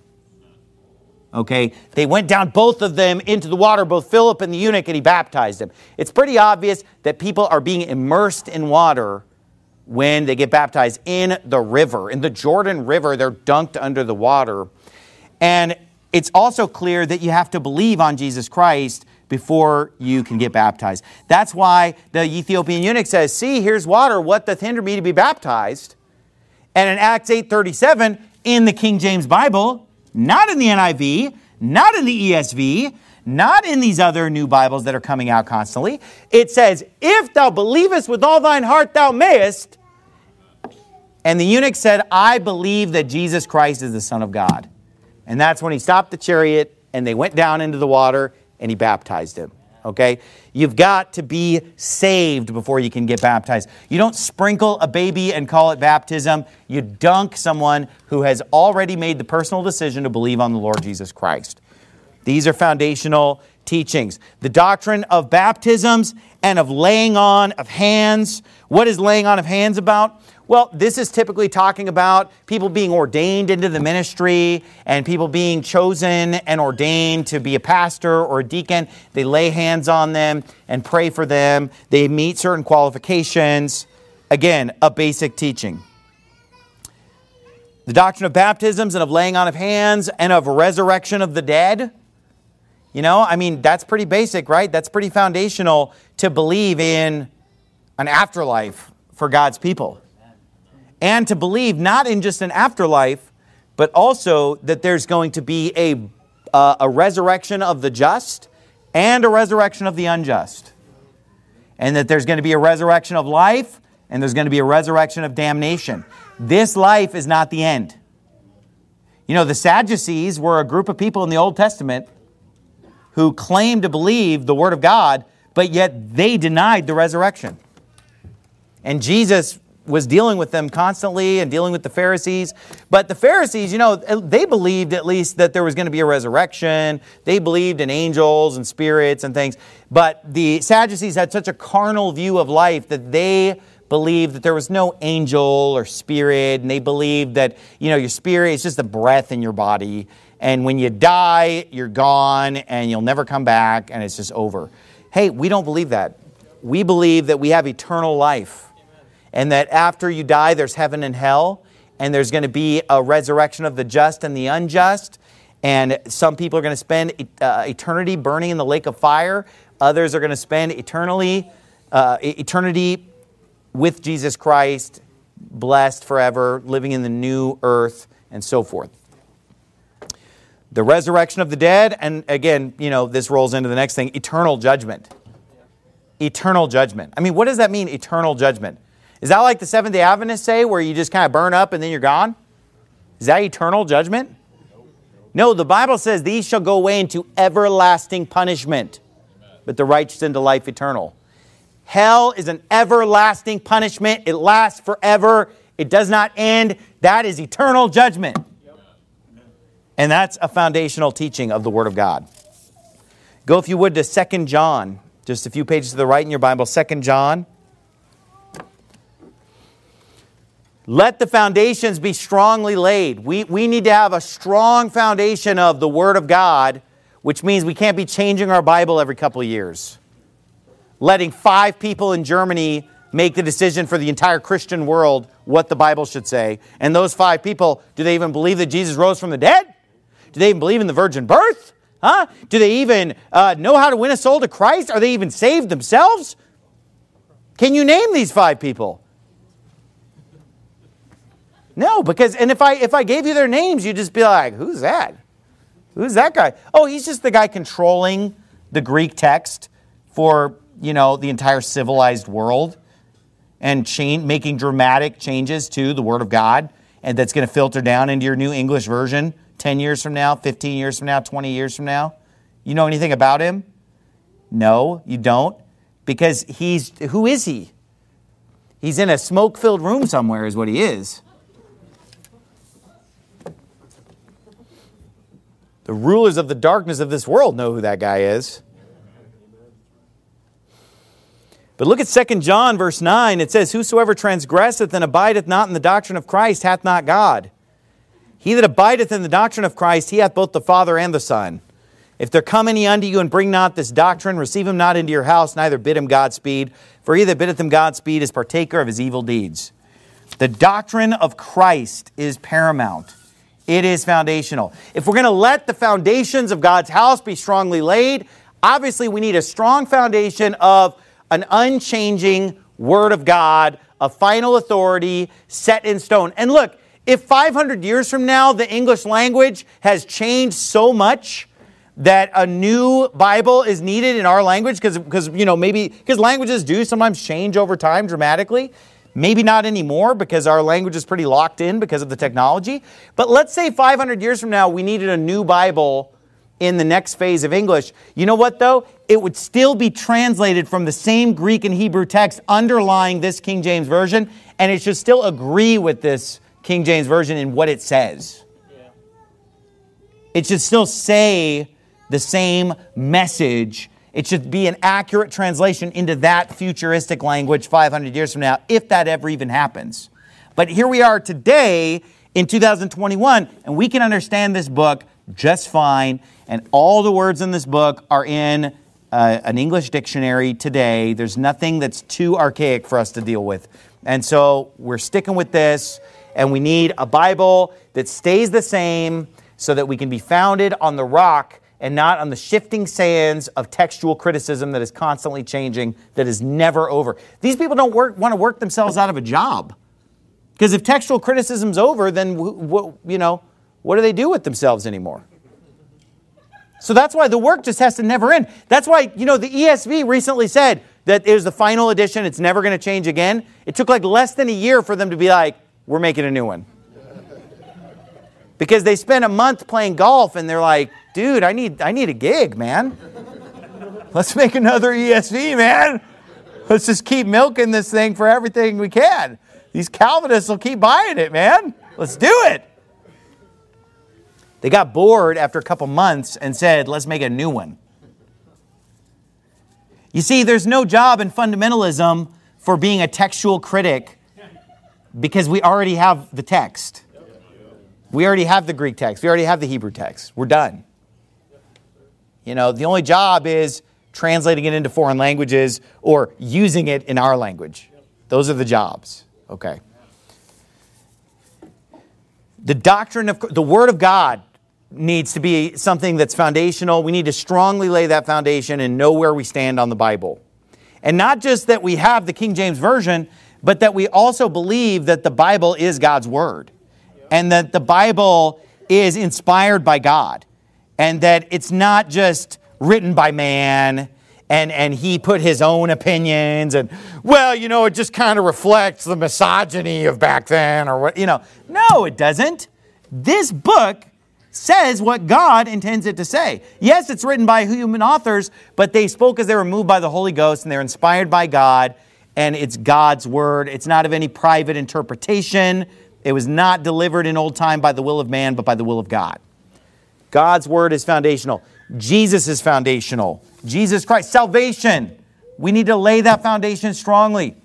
Okay, they went down, both of them, into the water, both Philip and the eunuch, and he baptized them. It's pretty obvious that people are being immersed in water when they get baptized in the river. In the Jordan River, they're dunked under the water. And it's also clear that you have to believe on Jesus Christ before you can get baptized. That's why the Ethiopian eunuch says, see, here's water, what doth hinder me to be baptized? And in Acts 8:37, in the King James Bible, not in the NIV, not in the ESV, not in these other new Bibles that are coming out constantly. It says, if thou believest with all thine heart, thou mayest. And the eunuch said, I believe that Jesus Christ is the Son of God. And that's when he stopped the chariot and they went down into the water and he baptized him. Okay? You've got to be saved before you can get baptized. You don't sprinkle a baby and call it baptism. You dunk someone who has already made the personal decision to believe on the Lord Jesus Christ. These are foundational teachings. The doctrine of baptisms and of laying on of hands. What is laying on of hands about? Well, this is typically talking about people being ordained into the ministry and people being chosen and ordained to be a pastor or a deacon. They lay hands on them and pray for them. They meet certain qualifications. Again, a basic teaching. The doctrine of baptisms and of laying on of hands and of resurrection of the dead. That's pretty basic, right? That's pretty foundational to believe in an afterlife for God's people. And to believe not in just an afterlife, but also that there's going to be a resurrection of the just and a resurrection of the unjust. And that there's going to be a resurrection of life and there's going to be a resurrection of damnation. This life is not the end. The Sadducees were a group of people in the Old Testament who claimed to believe the Word of God, but yet they denied the resurrection. And Jesus was dealing with them constantly and dealing with the Pharisees. But the Pharisees, they believed at least that there was going to be a resurrection. They believed in angels and spirits and things. But the Sadducees had such a carnal view of life that they believed that there was no angel or spirit. And they believed that, your spirit is just a breath in your body. And when you die, you're gone and you'll never come back and it's just over. Hey, we don't believe that. We believe that we have eternal life. And that after you die, there's heaven and hell, and there's going to be a resurrection of the just and the unjust. And some people are going to spend eternity burning in the lake of fire. Others are going to spend eternity with Jesus Christ, blessed forever, living in the new earth, and so forth. The resurrection of the dead, and again, this rolls into the next thing, eternal judgment. Eternal judgment. I mean, what does that mean, eternal judgment? Is that like the Seventh-day Adventists say, where you just kind of burn up and then you're gone? Is that eternal judgment? No, the Bible says, these shall go away into everlasting punishment, but the righteous into life eternal. Hell is an everlasting punishment. It lasts forever. It does not end. That is eternal judgment. And that's a foundational teaching of the Word of God. Go, if you would, to 2 John. Just a few pages to the right in your Bible, 2 John. Let the foundations be strongly laid. We need to have a strong foundation of the Word of God, which means we can't be changing our Bible every couple of years. Letting 5 people in Germany make the decision for the entire Christian world what the Bible should say. And those 5 people, do they even believe that Jesus rose from the dead? Do they even believe in the virgin birth? Huh? Do they even know how to win a soul to Christ? Are they even saved themselves? Can you name these 5 people? No, because, and if I gave you their names, you'd just be like, who's that? Who's that guy? Oh, he's just the guy controlling the Greek text for, the entire civilized world and making dramatic changes to the Word of God, and that's going to filter down into your new English version 10 years from now, 15 years from now, 20 years from now. You know anything about him? No, you don't. Because who is he? He's in a smoke-filled room somewhere is what he is. The rulers of the darkness of this world know who that guy is. But look at 2 John verse 9. It says, whosoever transgresseth and abideth not in the doctrine of Christ hath not God. He that abideth in the doctrine of Christ, he hath both the Father and the Son. If there come any unto you and bring not this doctrine, receive him not into your house, neither bid him Godspeed. For he that biddeth him Godspeed is partaker of his evil deeds. The doctrine of Christ is paramount. It is foundational. If we're going to let the foundations of God's house be strongly laid, obviously we need a strong foundation of an unchanging Word of God, a final authority set in stone. And look, if 500 years from now the English language has changed so much that a new Bible is needed in our language, because languages do sometimes change over time dramatically. Maybe not anymore because our language is pretty locked in because of the technology. But let's say 500 years from now we needed a new Bible in the next phase of English. You know what though? It would still be translated from the same Greek and Hebrew text underlying this King James Version, and it should still agree with this King James Version in what it says. Yeah. It should still say the same message. It should be an accurate translation into that futuristic language 500 years from now, if that ever even happens. But here we are today in 2021, and we can understand this book just fine, and all the words in this book are in an English dictionary today. There's nothing that's too archaic for us to deal with. And so we're sticking with this, and we need a Bible that stays the same so that we can be founded on the rock and not on the shifting sands of textual criticism that is constantly changing, that is never over. These people don't want to work themselves out of a job. Because if textual criticism's over, then what do they do with themselves anymore? So that's why the work just has to never end. That's why, the ESV recently said that it was the final edition, it's never going to change again. It took like less than a year for them to be like, we're making a new one. Because they spent a month playing golf and they're like, dude, I need a gig, man. Let's make another ESV, man. Let's just keep milking this thing for everything we can. These Calvinists will keep buying it, man. Let's do it. They got bored after a couple months and said, let's make a new one. You see, there's no job in fundamentalism for being a textual critic because we already have the text. We already have the Greek text. We already have the Hebrew text. We're done. You know, the only job is translating it into foreign languages or using it in our language. Those are the jobs. Okay. The doctrine of the Word of God needs to be something that's foundational. We need to strongly lay that foundation and know where we stand on the Bible. And not just that we have the King James Version, but that we also believe that the Bible is God's Word. And that the Bible is inspired by God. And that it's not just written by man and he put his own opinions and, well, you know, it just kind of reflects the misogyny of back then or what, you know. No, it doesn't. This book says what God intends it to say. Yes, it's written by human authors, but they spoke as they were moved by the Holy Ghost and they're inspired by God, and it's God's Word. It's not of any private interpretation. It was not delivered in old time by the will of man, but by the will of God. God's Word is foundational. Jesus is foundational. Jesus Christ. Salvation. We need to lay that foundation strongly.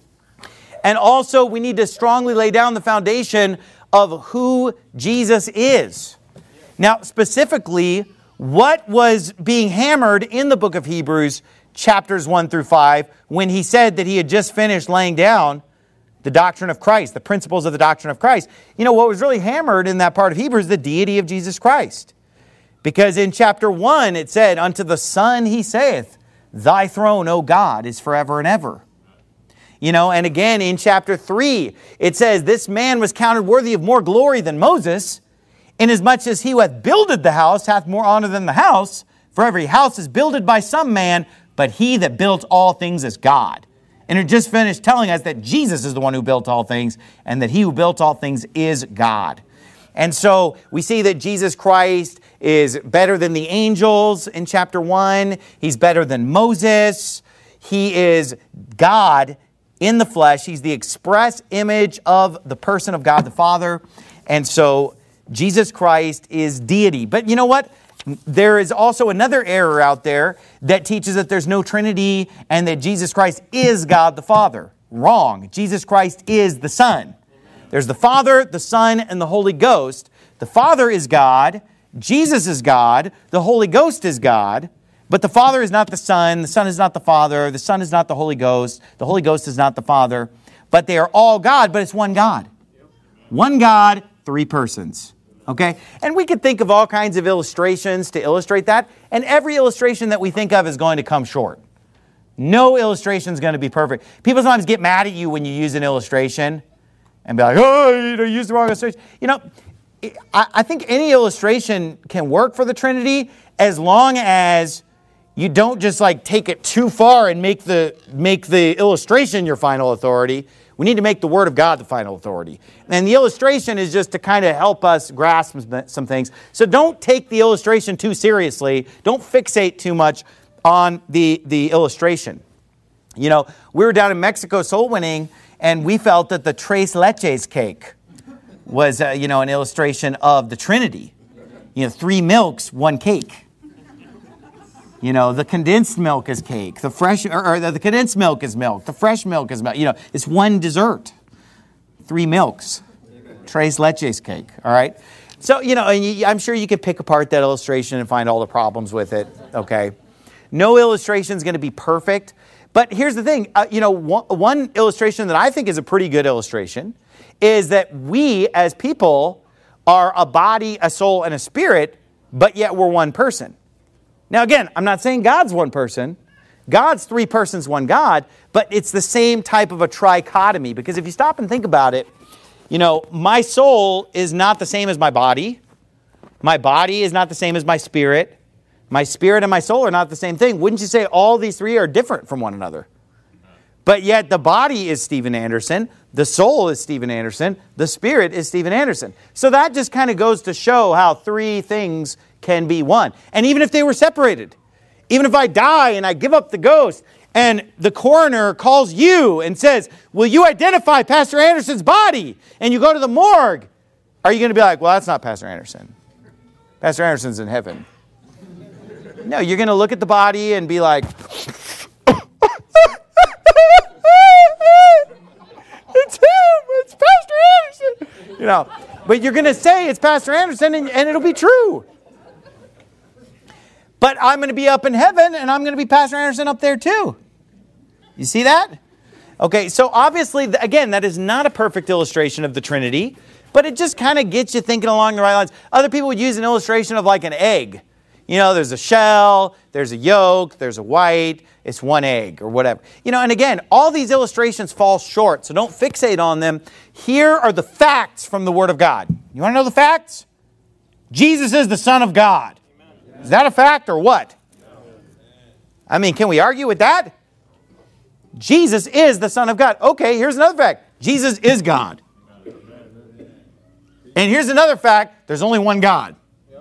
And also, we need to strongly lay down the foundation of who Jesus is. Now, specifically, what was being hammered in the book of Hebrews, chapters 1 through 5, when he said that he had just finished laying down the doctrine of Christ, the principles of the doctrine of Christ. You know, what was really hammered in that part of Hebrews is the deity of Jesus Christ. Because in chapter 1, it said, unto the Son he saith, thy throne, O God, is forever and ever. You know, and again in chapter 3, it says, this man was counted worthy of more glory than Moses, inasmuch as he who hath builded the house hath more honor than the house. For every house is builded by some man, but he that built all things is God. And it just finished telling us that Jesus is the one who built all things, and that he who built all things is God. And so we see that Jesus Christ is better than the angels in chapter 1. He's better than Moses. He is God in the flesh. He's the express image of the person of God the Father. And so Jesus Christ is deity. But you know what? There is also another error out there that teaches that there's no Trinity and that Jesus Christ is God the Father. Wrong. Jesus Christ is the Son. There's the Father, the Son, and the Holy Ghost. The Father is God. Jesus is God. The Holy Ghost is God. But the Father is not the Son. The Son is not the Father. The Son is not the Holy Ghost. The Holy Ghost is not the Father. But they are all God, but it's one God. One God, three persons. Okay? And we could think of all kinds of illustrations to illustrate that. And every illustration that we think of is going to come short. No illustration is going to be perfect. People sometimes get mad at you when you use an illustration and be like, oh, you used the wrong illustration. You know, I think any illustration can work for the Trinity as long as you don't just like take it too far and make the illustration your final authority. We need to make the Word of God the final authority. And the illustration is just to kind of help us grasp some things. So don't take the illustration too seriously. Don't fixate too much on the illustration. You know, we were down in Mexico soul winning, and we felt that the Tres Leches cake was, an illustration of the Trinity. You know, 3 milks, 1 cake. You know, the condensed milk is cake. The fresh, or the condensed milk is milk. The fresh milk is milk. You know, it's 1 dessert. 3 milks. Tres Leches cake. All right. So, you know, and I'm sure you could pick apart that illustration and find all the problems with it. Okay. No illustration is going to be perfect. But here's the thing, one illustration that I think is a pretty good illustration is that we as people are a body, a soul, and a spirit, but yet we're one person. Now again, I'm not saying God's one person. God's 3 persons, 1 God, but it's the same type of a trichotomy, because if you stop and think about it, you know, my soul is not the same as my body. My body is not the same as my spirit. My spirit and my soul are not the same thing. Wouldn't you say all these 3 are different from one another? But yet the body is Steven Anderson, the soul is Steven Anderson, the spirit is Steven Anderson. So that just kind of goes to show how 3 things can be one. And even if they were separated, even if I die and I give up the ghost, and the coroner calls you and says, will you identify Pastor Anderson's body? And you go to the morgue. Are you going to be like, well, that's not Pastor Anderson. Pastor Anderson's in heaven. No, you're going to look at the body and be like, it's him. It's Pastor Anderson. You know, but you're going to say it's Pastor Anderson, and it'll be true. But I'm going to be up in heaven, and I'm going to be Pastor Anderson up there too. You see that? Okay, so obviously, again, that is not a perfect illustration of the Trinity, but it just kind of gets you thinking along the right lines. Other people would use an illustration of like an egg. You know, there's a shell, there's a yolk, there's a white, it's one egg or whatever. You know, and again, all these illustrations fall short, so don't fixate on them. Here are the facts from the Word of God. You want to know the facts? Jesus is the Son of God. Is that a fact or what? I mean, can we argue with that? Jesus is the Son of God. Okay, here's another fact. Jesus is God. And here's another fact. There's only one God.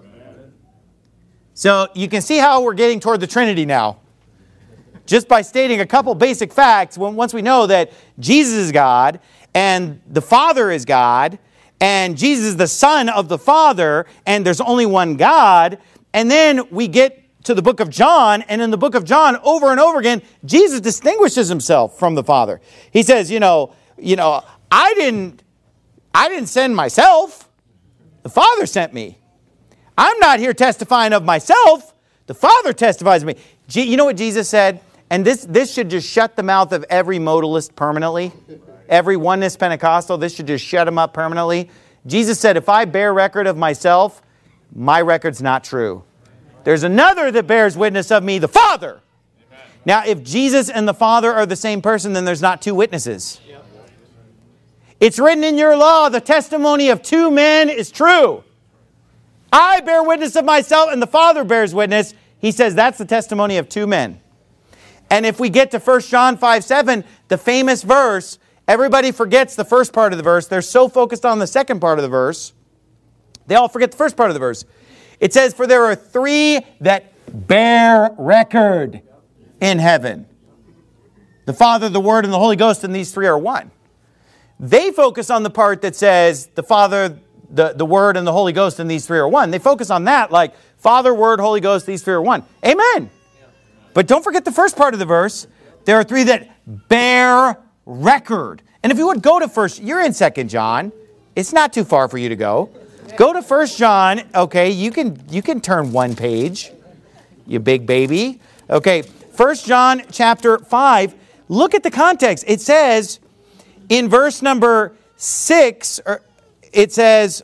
So you can see how we're getting toward the Trinity now. Just by stating a couple basic facts, once we know that Jesus is God, and the Father is God, and Jesus is the Son of the Father, and there's only one God, and then we get to the book of John, and in the book of John, over and over again, Jesus distinguishes himself from the Father. He says, you know, I didn't send myself. The Father sent me. I'm not here testifying of myself. The Father testifies of me. You know what Jesus said? And this should just shut the mouth of every modalist permanently. Every oneness Pentecostal, this should just shut them up permanently. Jesus said, if I bear record of myself, my record's not true. There's another that bears witness of me, the Father. Amen. Now, if Jesus and the Father are the same person, then there's not two witnesses. Yep. It's written in your law, the testimony of two men is true. I bear witness of myself, and the Father bears witness. He says that's the testimony of two men. And if we get to 1 John 5:7, the famous verse, everybody forgets the first part of the verse. They're so focused on the second part of the verse, they all forget the first part of the verse. It says, for there are three that bear record in heaven. The Father, the Word, and the Holy Ghost, and these three are one. They focus on the part that says the Father, the Word, and the Holy Ghost, and these three are one. They focus on that like Father, Word, Holy Ghost, these three are one. Amen. But don't forget the first part of the verse. There are three that bear record. And if you would go to first, you're in 2 John. It's not too far for you to go. Go to 1 John. Okay, you can turn one page, you big baby. Okay, 1 John chapter 5. Look at the context. It says in verse number 6, it says,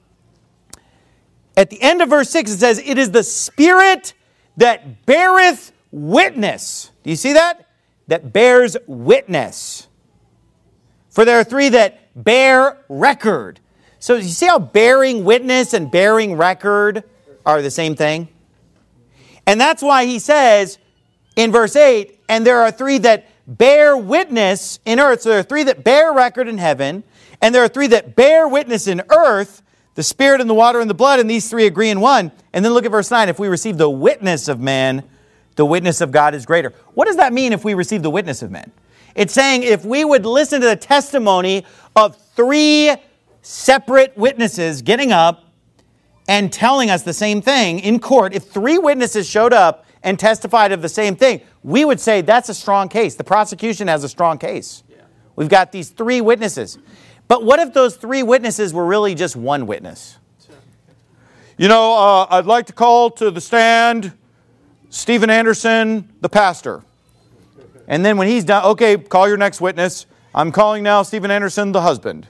at the end of verse 6, it says, it is the Spirit that beareth witness. Do you see that? That bears witness. For there are three that bear record. So you see how bearing witness and bearing record are the same thing? And that's why he says in verse 8, and there are three that bear witness in earth. So there are three that bear record in heaven, and there are three that bear witness in earth, the Spirit and the water and the blood, and these three agree in one. And then look at verse 9. If we receive the witness of man, the witness of God is greater. What does that mean if we receive the witness of men? It's saying if we would listen to the testimony of three separate witnesses getting up and telling us the same thing in court, if three witnesses showed up and testified of the same thing, we would say that's a strong case. The prosecution has a strong case. Yeah. We've got these three witnesses. But what if those three witnesses were really just one witness? You know, I'd like to call to the stand Stephen Anderson, the pastor. And then when he's done, okay, call your next witness. I'm calling now Stephen Anderson, the husband.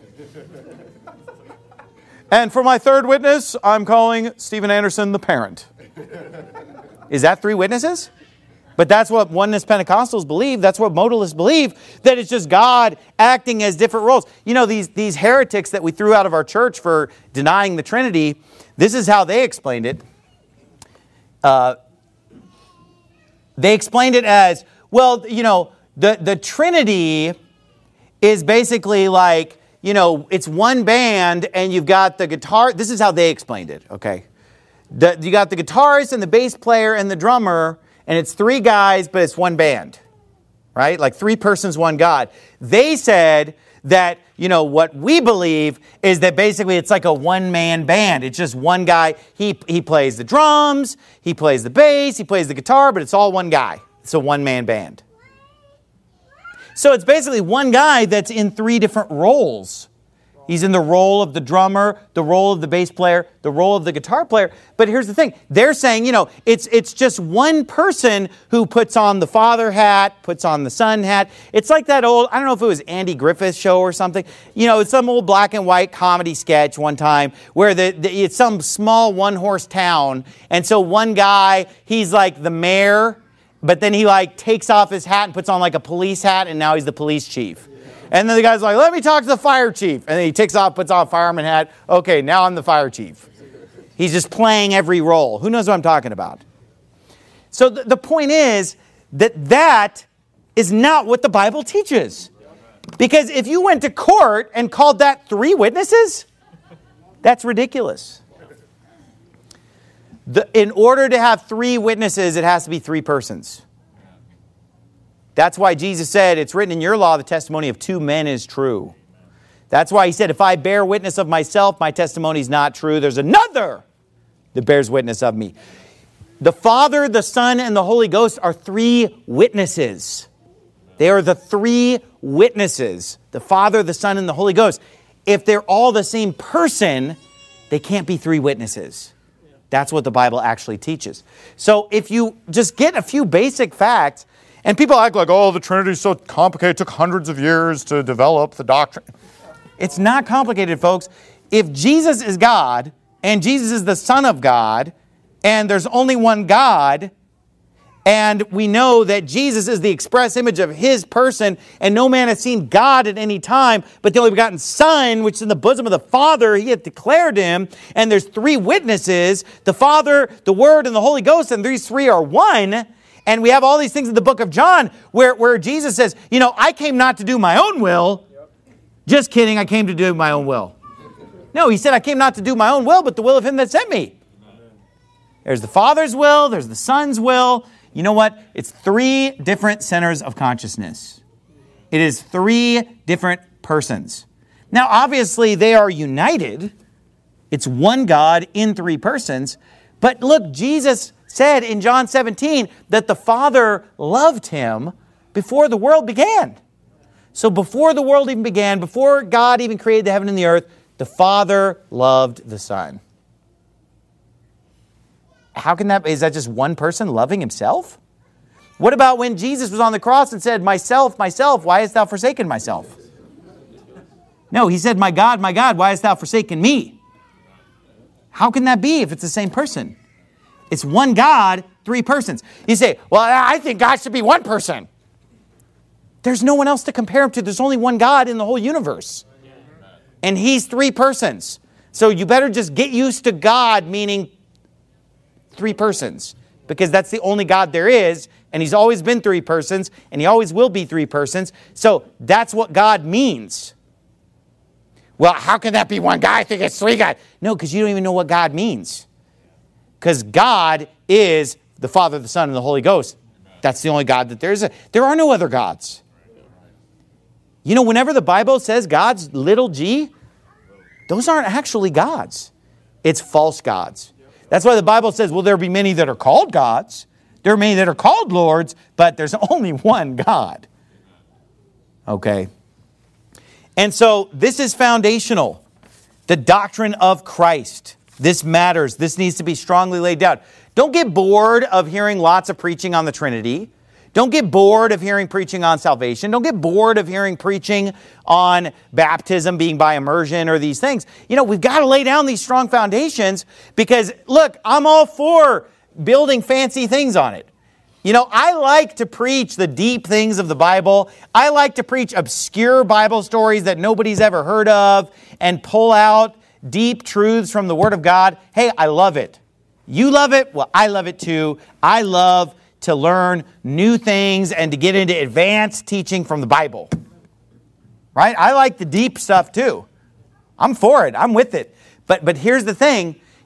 And for my third witness, I'm calling Stephen Anderson, the parent. Is that three witnesses? But that's what oneness Pentecostals believe. That's what modalists believe, that it's just God acting as different roles. You know, these heretics that we threw out of our church for denying the Trinity, this is how they explained it. They explained it as, well, you know, the Trinity is basically like, you know, it's one band and you've got the guitar. This is how they explained it, okay? You got the guitarist and the bass player and the drummer, and it's three guys, but it's one band. right? Like 3 persons, 1 God. They said that, what we believe is that basically it's like a one-man band. It's just one guy. He plays the drums, he plays the bass, he plays the guitar, but it's all one guy. It's a one-man band. So it's basically one guy that's in 3 different roles. He's in the role of the drummer, the role of the bass player, the role of the guitar player. But here's the thing. They're saying, it's just one person who puts on the father hat, puts on the son hat. It's like that old, I don't know if it was Andy Griffith's show or something. It's some old black and white comedy sketch one time where it's some small one-horse town. And so one guy, he's like the mayor, but then he takes off his hat and puts on like a police hat, and now he's the police chief. And then the guy's like, let me talk to the fire chief. And then he takes off, puts on a fireman hat. Okay, now I'm the fire chief. He's just playing every role. Who knows what I'm talking about? So the point is that is not what the Bible teaches. Because if you went to court and called that 3 witnesses, that's ridiculous. In order to have 3 witnesses, it has to be 3 persons. That's why Jesus said, it's written in your law, the testimony of 2 men is true. That's why he said, if I bear witness of myself, my testimony is not true. There's another that bears witness of me. The Father, the Son, and the Holy Ghost are 3 witnesses. They are the 3 witnesses. The Father, the Son, and the Holy Ghost. If they're all the same person, they can't be 3 witnesses. That's what the Bible actually teaches. So if you just get a few basic facts, and people act like, the Trinity is so complicated. It took hundreds of years to develop the doctrine. It's not complicated, folks. If Jesus is God, and Jesus is the Son of God, and there's only one God, and we know that Jesus is the express image of His person, and no man has seen God at any time, but the only begotten Son, which is in the bosom of the Father, He hath declared Him, and there's 3 witnesses, the Father, the Word, and the Holy Ghost, and these 3 are one. And we have all these things in the book of John where Jesus says, I came not to do my own will. Just kidding, I came to do my own will. No, He said, I came not to do my own will, but the will of Him that sent me. There's the Father's will, there's the Son's will. You know what? It's 3 different centers of consciousness. It is 3 different persons. Now, obviously, they are united. It's one God in 3 persons. But look, Jesus said in John 17 that the Father loved Him before the world began. So before the world even began, before God even created the heaven and the earth, the Father loved the Son. How can that be? Is that just one person loving Himself? What about when Jesus was on the cross and said, myself, myself, why hast thou forsaken myself? No, He said, my God, why hast thou forsaken me? How can that be if it's the same person? It's one God, 3 persons. You say, well, I think God should be one person. There's no one else to compare Him to. There's only one God in the whole universe. And He's 3 persons. So you better just get used to God meaning 3 persons. Because that's the only God there is. And He's always been 3 persons. And He always will be 3 persons. So that's what God means. Well, how can that be one God? I think it's 3 gods. No, because you don't even know what God means. Because God is the Father, the Son, and the Holy Ghost. That's the only God that there is. There are no other gods. Whenever the Bible says God's little g, those aren't actually gods. It's false gods. That's why the Bible says, will there be many that are called gods? There are many that are called lords, but there's only one God. Okay. And so this is foundational. The doctrine of Christ. This matters. This needs to be strongly laid down. Don't get bored of hearing lots of preaching on the Trinity. Don't get bored of hearing preaching on salvation. Don't get bored of hearing preaching on baptism being by immersion or these things. We've got to lay down these strong foundations because, look, I'm all for building fancy things on it. I like to preach the deep things of the Bible. I like to preach obscure Bible stories that nobody's ever heard of and pull out deep truths from the Word of God. Hey, I love it. You love it? Well, I love it too. I love to learn new things and to get into advanced teaching from the Bible. Right? I like the deep stuff too. I'm for it. I'm with it. But here's the thing.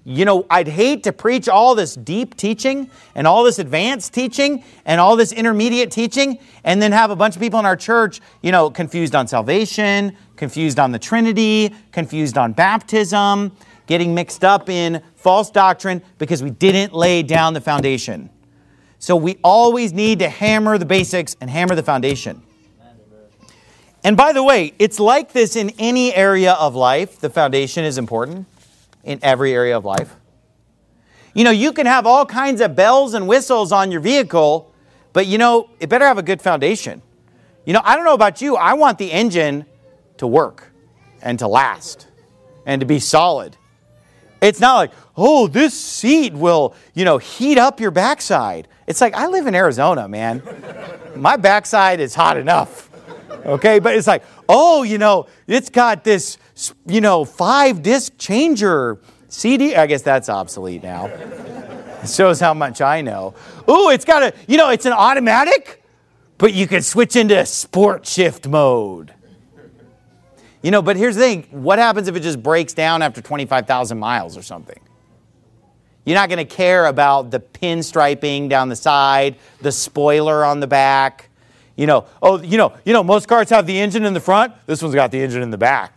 You know, I'd hate to preach all this deep teaching and all this advanced teaching and all this intermediate teaching and then have a bunch of people in our church, you know, confused on salvation, confused on the Trinity, confused on baptism, getting mixed up in false doctrine because we didn't lay down the foundation. So we always need to hammer the basics and hammer the foundation. And by the way, it's like this in any area of life. The foundation is important in every area of life. You know, you can have all kinds of bells and whistles on your vehicle, but you know, it better have a good foundation. You know, I don't know about you, I want the engine to work and to last and to be solid. It's not like, oh, this seat will, you know, heat up your backside. It's like, I live in Arizona, man. My backside is hot enough. Okay, but it's like, oh, you know, it's got this, you know, 5-disc changer CD. I guess that's obsolete now. It shows how much I know. Ooh, it's got a, you know, it's an automatic, but you can switch into sport shift mode. You know, but here's the thing. What happens if it just breaks down after 25,000 miles or something? You're not going to care about the pinstriping down the side, the spoiler on the back. You know, oh, you know, most cars have the engine in the front. This one's got the engine in the back.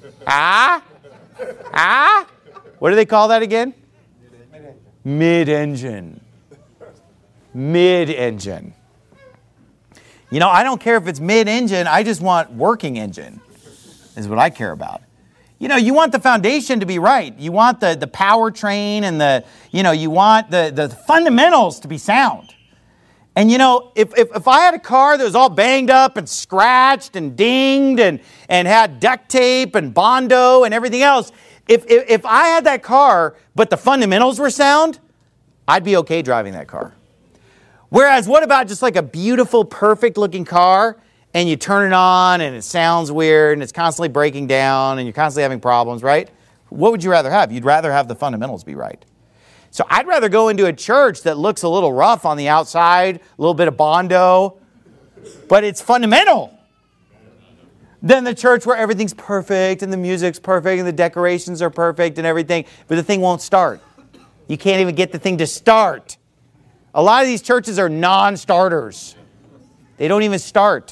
What do they call that again? Mid-engine. Mid-engine. You know, I don't care if it's mid-engine. I just want working engine is what I care about. You know, you want the foundation to be right. You want the powertrain and you want the fundamentals to be sound. And you know, if I had a car that was all banged up and scratched and dinged and had duct tape and Bondo and everything else, if I had that car but the fundamentals were sound, I'd be okay driving that car. Whereas what about just like a beautiful, perfect looking car and you turn it on and it sounds weird and it's constantly breaking down and you're constantly having problems, right? What would you rather have? You'd rather have the fundamentals be right. So I'd rather go into a church that looks a little rough on the outside, a little bit of Bondo, but it's fundamental, than the church where everything's perfect and the music's perfect and the decorations are perfect and everything, but the thing won't start. You can't even get the thing to start. A lot of these churches are non-starters. They don't even start.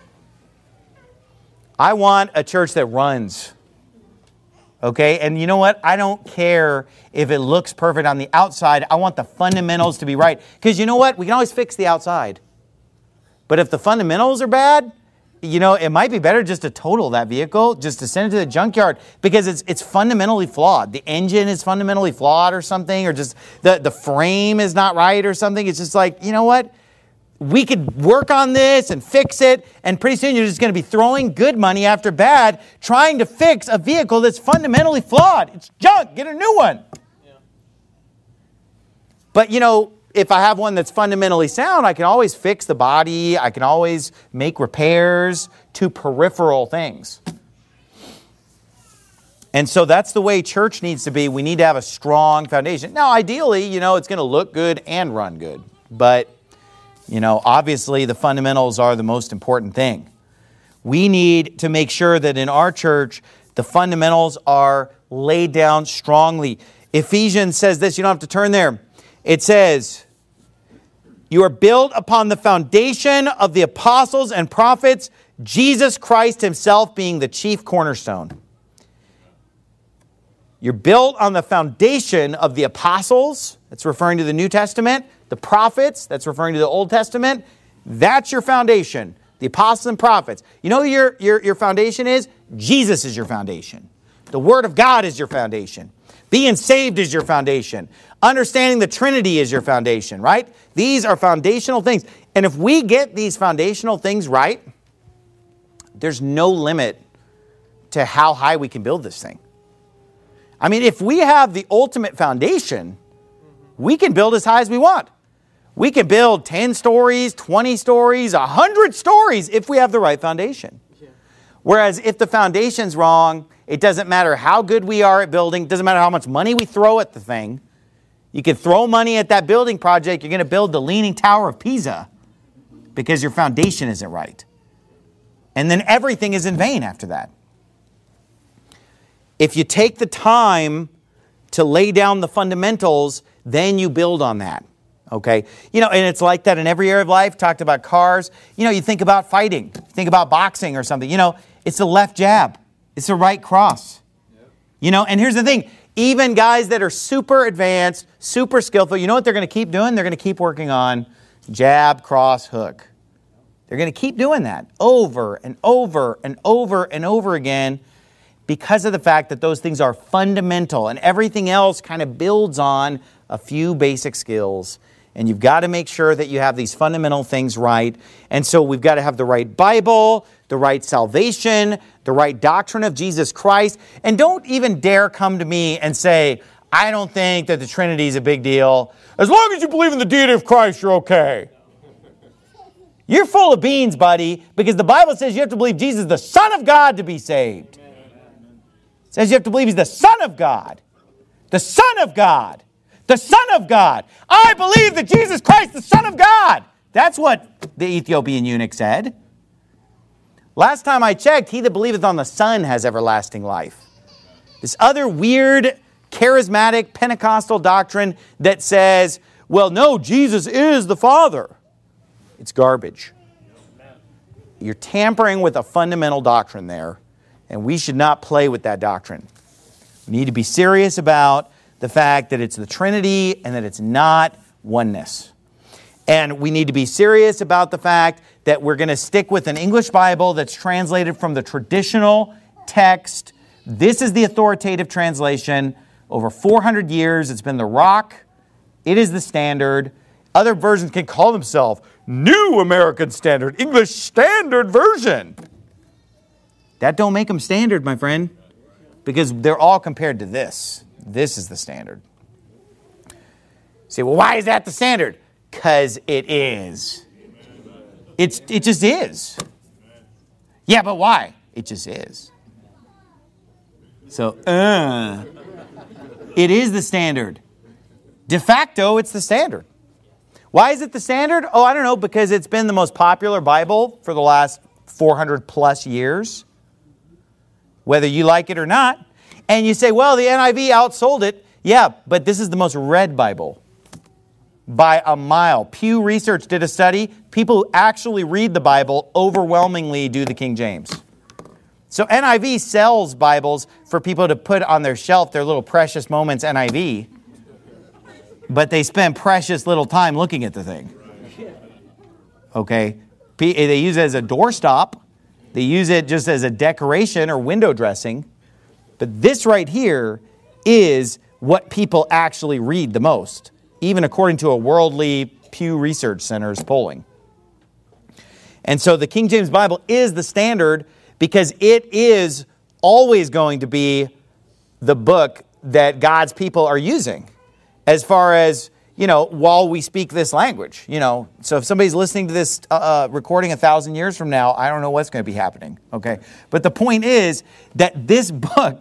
I want a church that runs. Okay, and you know what? I don't care if it looks perfect on the outside. I want the fundamentals to be right. Because you know what? We can always fix the outside. But if the fundamentals are bad, you know, it might be better just to total that vehicle, just to send it to the junkyard, because it's fundamentally flawed. The engine is fundamentally flawed or something, or just the frame is not right or something. It's just like, you know what? We could work on this and fix it, and pretty soon you're just going to be throwing good money after bad, trying to fix a vehicle that's fundamentally flawed. It's junk. Get a new one. Yeah. But, you know, if I have one that's fundamentally sound, I can always fix the body. I can always make repairs to peripheral things. And so that's the way church needs to be. We need to have a strong foundation. Now, ideally, you know, it's going to look good and run good. But you know, obviously the fundamentals are the most important thing. We need to make sure that in our church, the fundamentals are laid down strongly. Ephesians says this, you don't have to turn there. It says, you are built upon the foundation of the apostles and prophets, Jesus Christ himself being the chief cornerstone. You're built on the foundation of the apostles, that's referring to the New Testament, the prophets, that's referring to the Old Testament. That's your foundation, the apostles and prophets. You know what your foundation is? Jesus is your foundation. The Word of God is your foundation. Being saved is your foundation. Understanding the Trinity is your foundation, right? These are foundational things. And if we get these foundational things right, there's no limit to how high we can build this thing. I mean, if we have the ultimate foundation, we can build as high as we want. We can build 10 stories, 20 stories, 100 stories if we have the right foundation. Yeah. Whereas if the foundation's wrong, it doesn't matter how good we are at building, it doesn't matter how much money we throw at the thing. You can throw money at that building project, you're going to build the Leaning Tower of Pisa because your foundation isn't right. And then everything is in vain after that. If you take the time to lay down the fundamentals, then you build on that. Okay? You know, and it's like that in every area of life. Talked about cars. You know, you think about fighting. Think about boxing or something. You know, it's the left jab. It's the right cross. You know, and here's the thing. Even guys that are super advanced, super skillful, you know what they're going to keep doing? They're going to keep working on jab, cross, hook. They're going to keep doing that over and over and over and over again because of the fact that those things are fundamental and everything else kind of builds on a few basic skills. And you've got to make sure that you have these fundamental things right. And so we've got to have the right Bible, the right salvation, the right doctrine of Jesus Christ. And don't even dare come to me and say, I don't think that the Trinity is a big deal. As long as you believe in the deity of Christ, you're okay. You're full of beans, buddy, because the Bible says you have to believe Jesus is the Son of God to be saved. It says you have to believe He's the Son of God. The Son of God. The Son of God. I believe that Jesus Christ, the Son of God. That's what the Ethiopian eunuch said. Last time I checked, he that believeth on the Son has everlasting life. This other weird, charismatic, Pentecostal doctrine that says, well, no, Jesus is the Father. It's garbage. You're tampering with a fundamental doctrine there, and we should not play with that doctrine. We need to be serious about the fact that it's the Trinity and that it's not oneness. And we need to be serious about the fact that we're going to stick with an English Bible that's translated from the traditional text. This is the authoritative translation. Over 400 years, it's been the rock. It is the standard. Other versions can call themselves New American Standard, English Standard Version. That don't make them standard, my friend, because they're all compared to this. This is the standard. You say, well, why is that the standard? Because it is. It just is. Yeah, but why? It just is. So, it is the standard. De facto, it's the standard. Why is it the standard? Oh, I don't know, because it's been the most popular Bible for the last 400 plus years, whether you like it or not. And you say, well, the NIV outsold it. Yeah, but this is the most read Bible by a mile. Pew Research did a study. People who actually read the Bible overwhelmingly do the King James. So NIV sells Bibles for people to put on their shelf, their little Precious Moments NIV. But they spend precious little time looking at the thing. Okay? They use it as a doorstop. They use it just as a decoration or window dressing. But this right here is what people actually read the most, even according to a worldly Pew Research Center's polling. And so the King James Bible is the standard because it is always going to be the book that God's people are using as far as, while we speak this language. So if somebody's listening to this recording 1,000 years from now, I don't know what's going to be happening, okay? But the point is that this book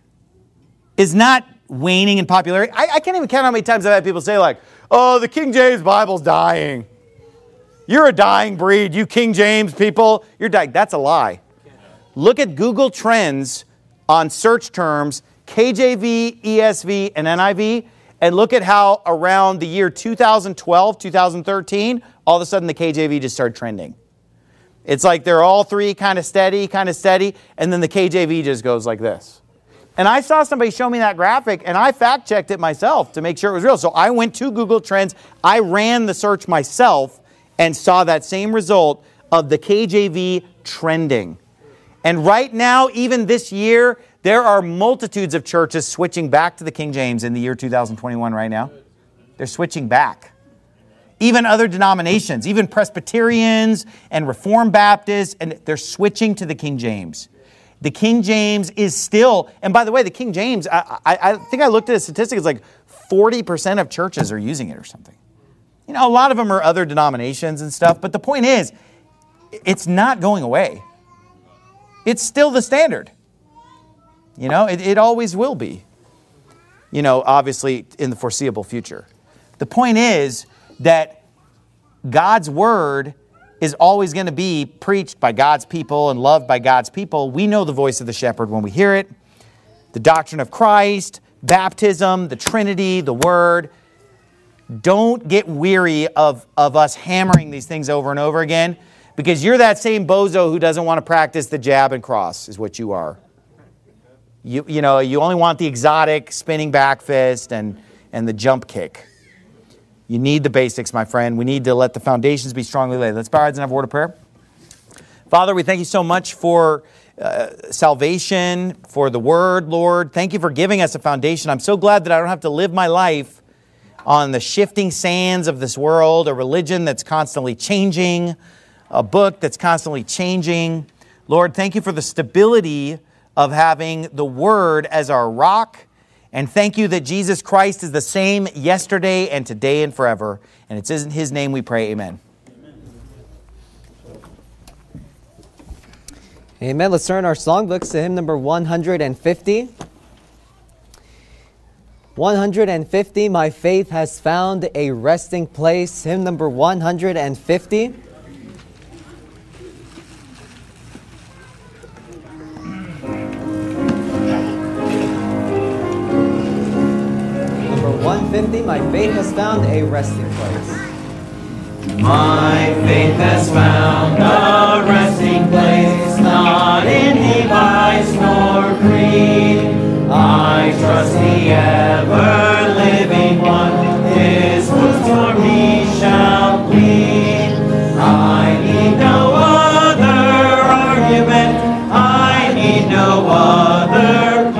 is not waning in popularity. I can't even count how many times I've had people say like, oh, the King James Bible's dying. You're a dying breed, you King James people. You're dying. That's a lie. Look at Google Trends on search terms, KJV, ESV, and NIV, and look at how around the year 2012, 2013, all of a sudden the KJV just started trending. It's like they're all three kind of steady, and then the KJV just goes like this. And I saw somebody show me that graphic, and I fact-checked it myself to make sure it was real. So I went to Google Trends, I ran the search myself, and saw that same result of the KJV trending. And right now, even this year, there are multitudes of churches switching back to the King James in the year 2021 right now. They're switching back. Even other denominations, even Presbyterians and Reformed Baptists, and they're switching to the King James. The King James is still, and by the way, the King James, I think I looked at a statistic, it's like 40% of churches are using it or something. A lot of them are other denominations and stuff, but the point is, it's not going away. It's still the standard. It always will be. Obviously in the foreseeable future. The point is that God's Word is always going to be preached by God's people and loved by God's people. We know the voice of the shepherd when we hear it. The doctrine of Christ, baptism, the Trinity, the Word. Don't get weary of us hammering these things over and over again, because you're that same bozo who doesn't want to practice the jab and cross, is what you are. You only want the exotic spinning back fist and the jump kick. You need the basics, my friend. We need to let the foundations be strongly laid. Let's bow our heads and have a word of prayer. Father, we thank you so much for salvation, for the Word, Lord. Thank you for giving us a foundation. I'm so glad that I don't have to live my life on the shifting sands of this world, a religion that's constantly changing, a book that's constantly changing. Lord, thank you for the stability of having the Word as our rock. And thank you that Jesus Christ is the same yesterday and today and forever. And it's in His name we pray, amen. Amen. Let's turn our songbooks to hymn number 150. 150, My Faith Has Found a Resting Place. Hymn number 150. Number 150, My Faith Has Found a Resting Place. My faith has found a resting place, not in device nor creed. I trust the ever-living one, His wounds for me shall bleed. I need no other argument, I need no other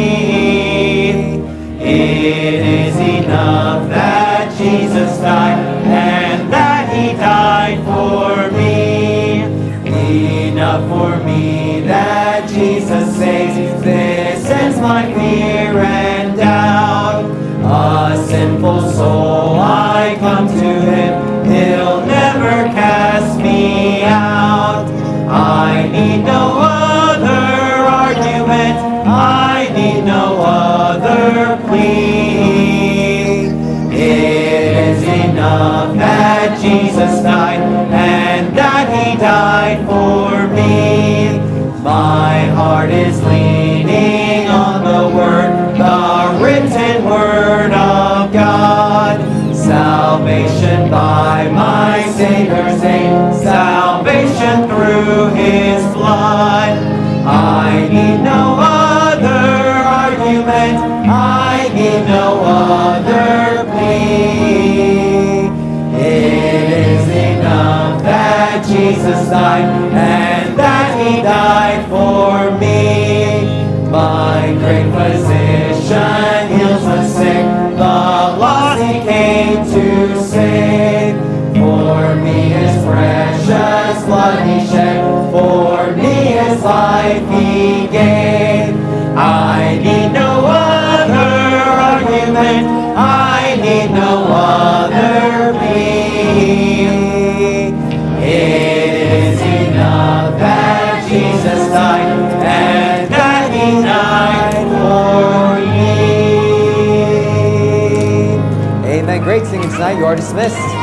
plea. It is enough that Jesus died, and that He died for me. Enough for me that Jesus saves. This ends my fear and doubt. A sinful soul, I come to Him, He'll never cast me out. I need no other argument, I need no other plea. It is enough that Jesus died, and that He died for me. My heart is leaning on the Word, the written Word of God. Salvation by my Savior's name, salvation through His blood. I need no other argument, I need no other plea. It is enough that Jesus died, and that He died for me. My great physician heals the sick, the lost He came to save. For me His precious blood He shed, for me His life He gave. I need no other argument, I need no other plea. It is enough that Jesus died, and that He died for me. Amen. Great singing tonight. You are dismissed.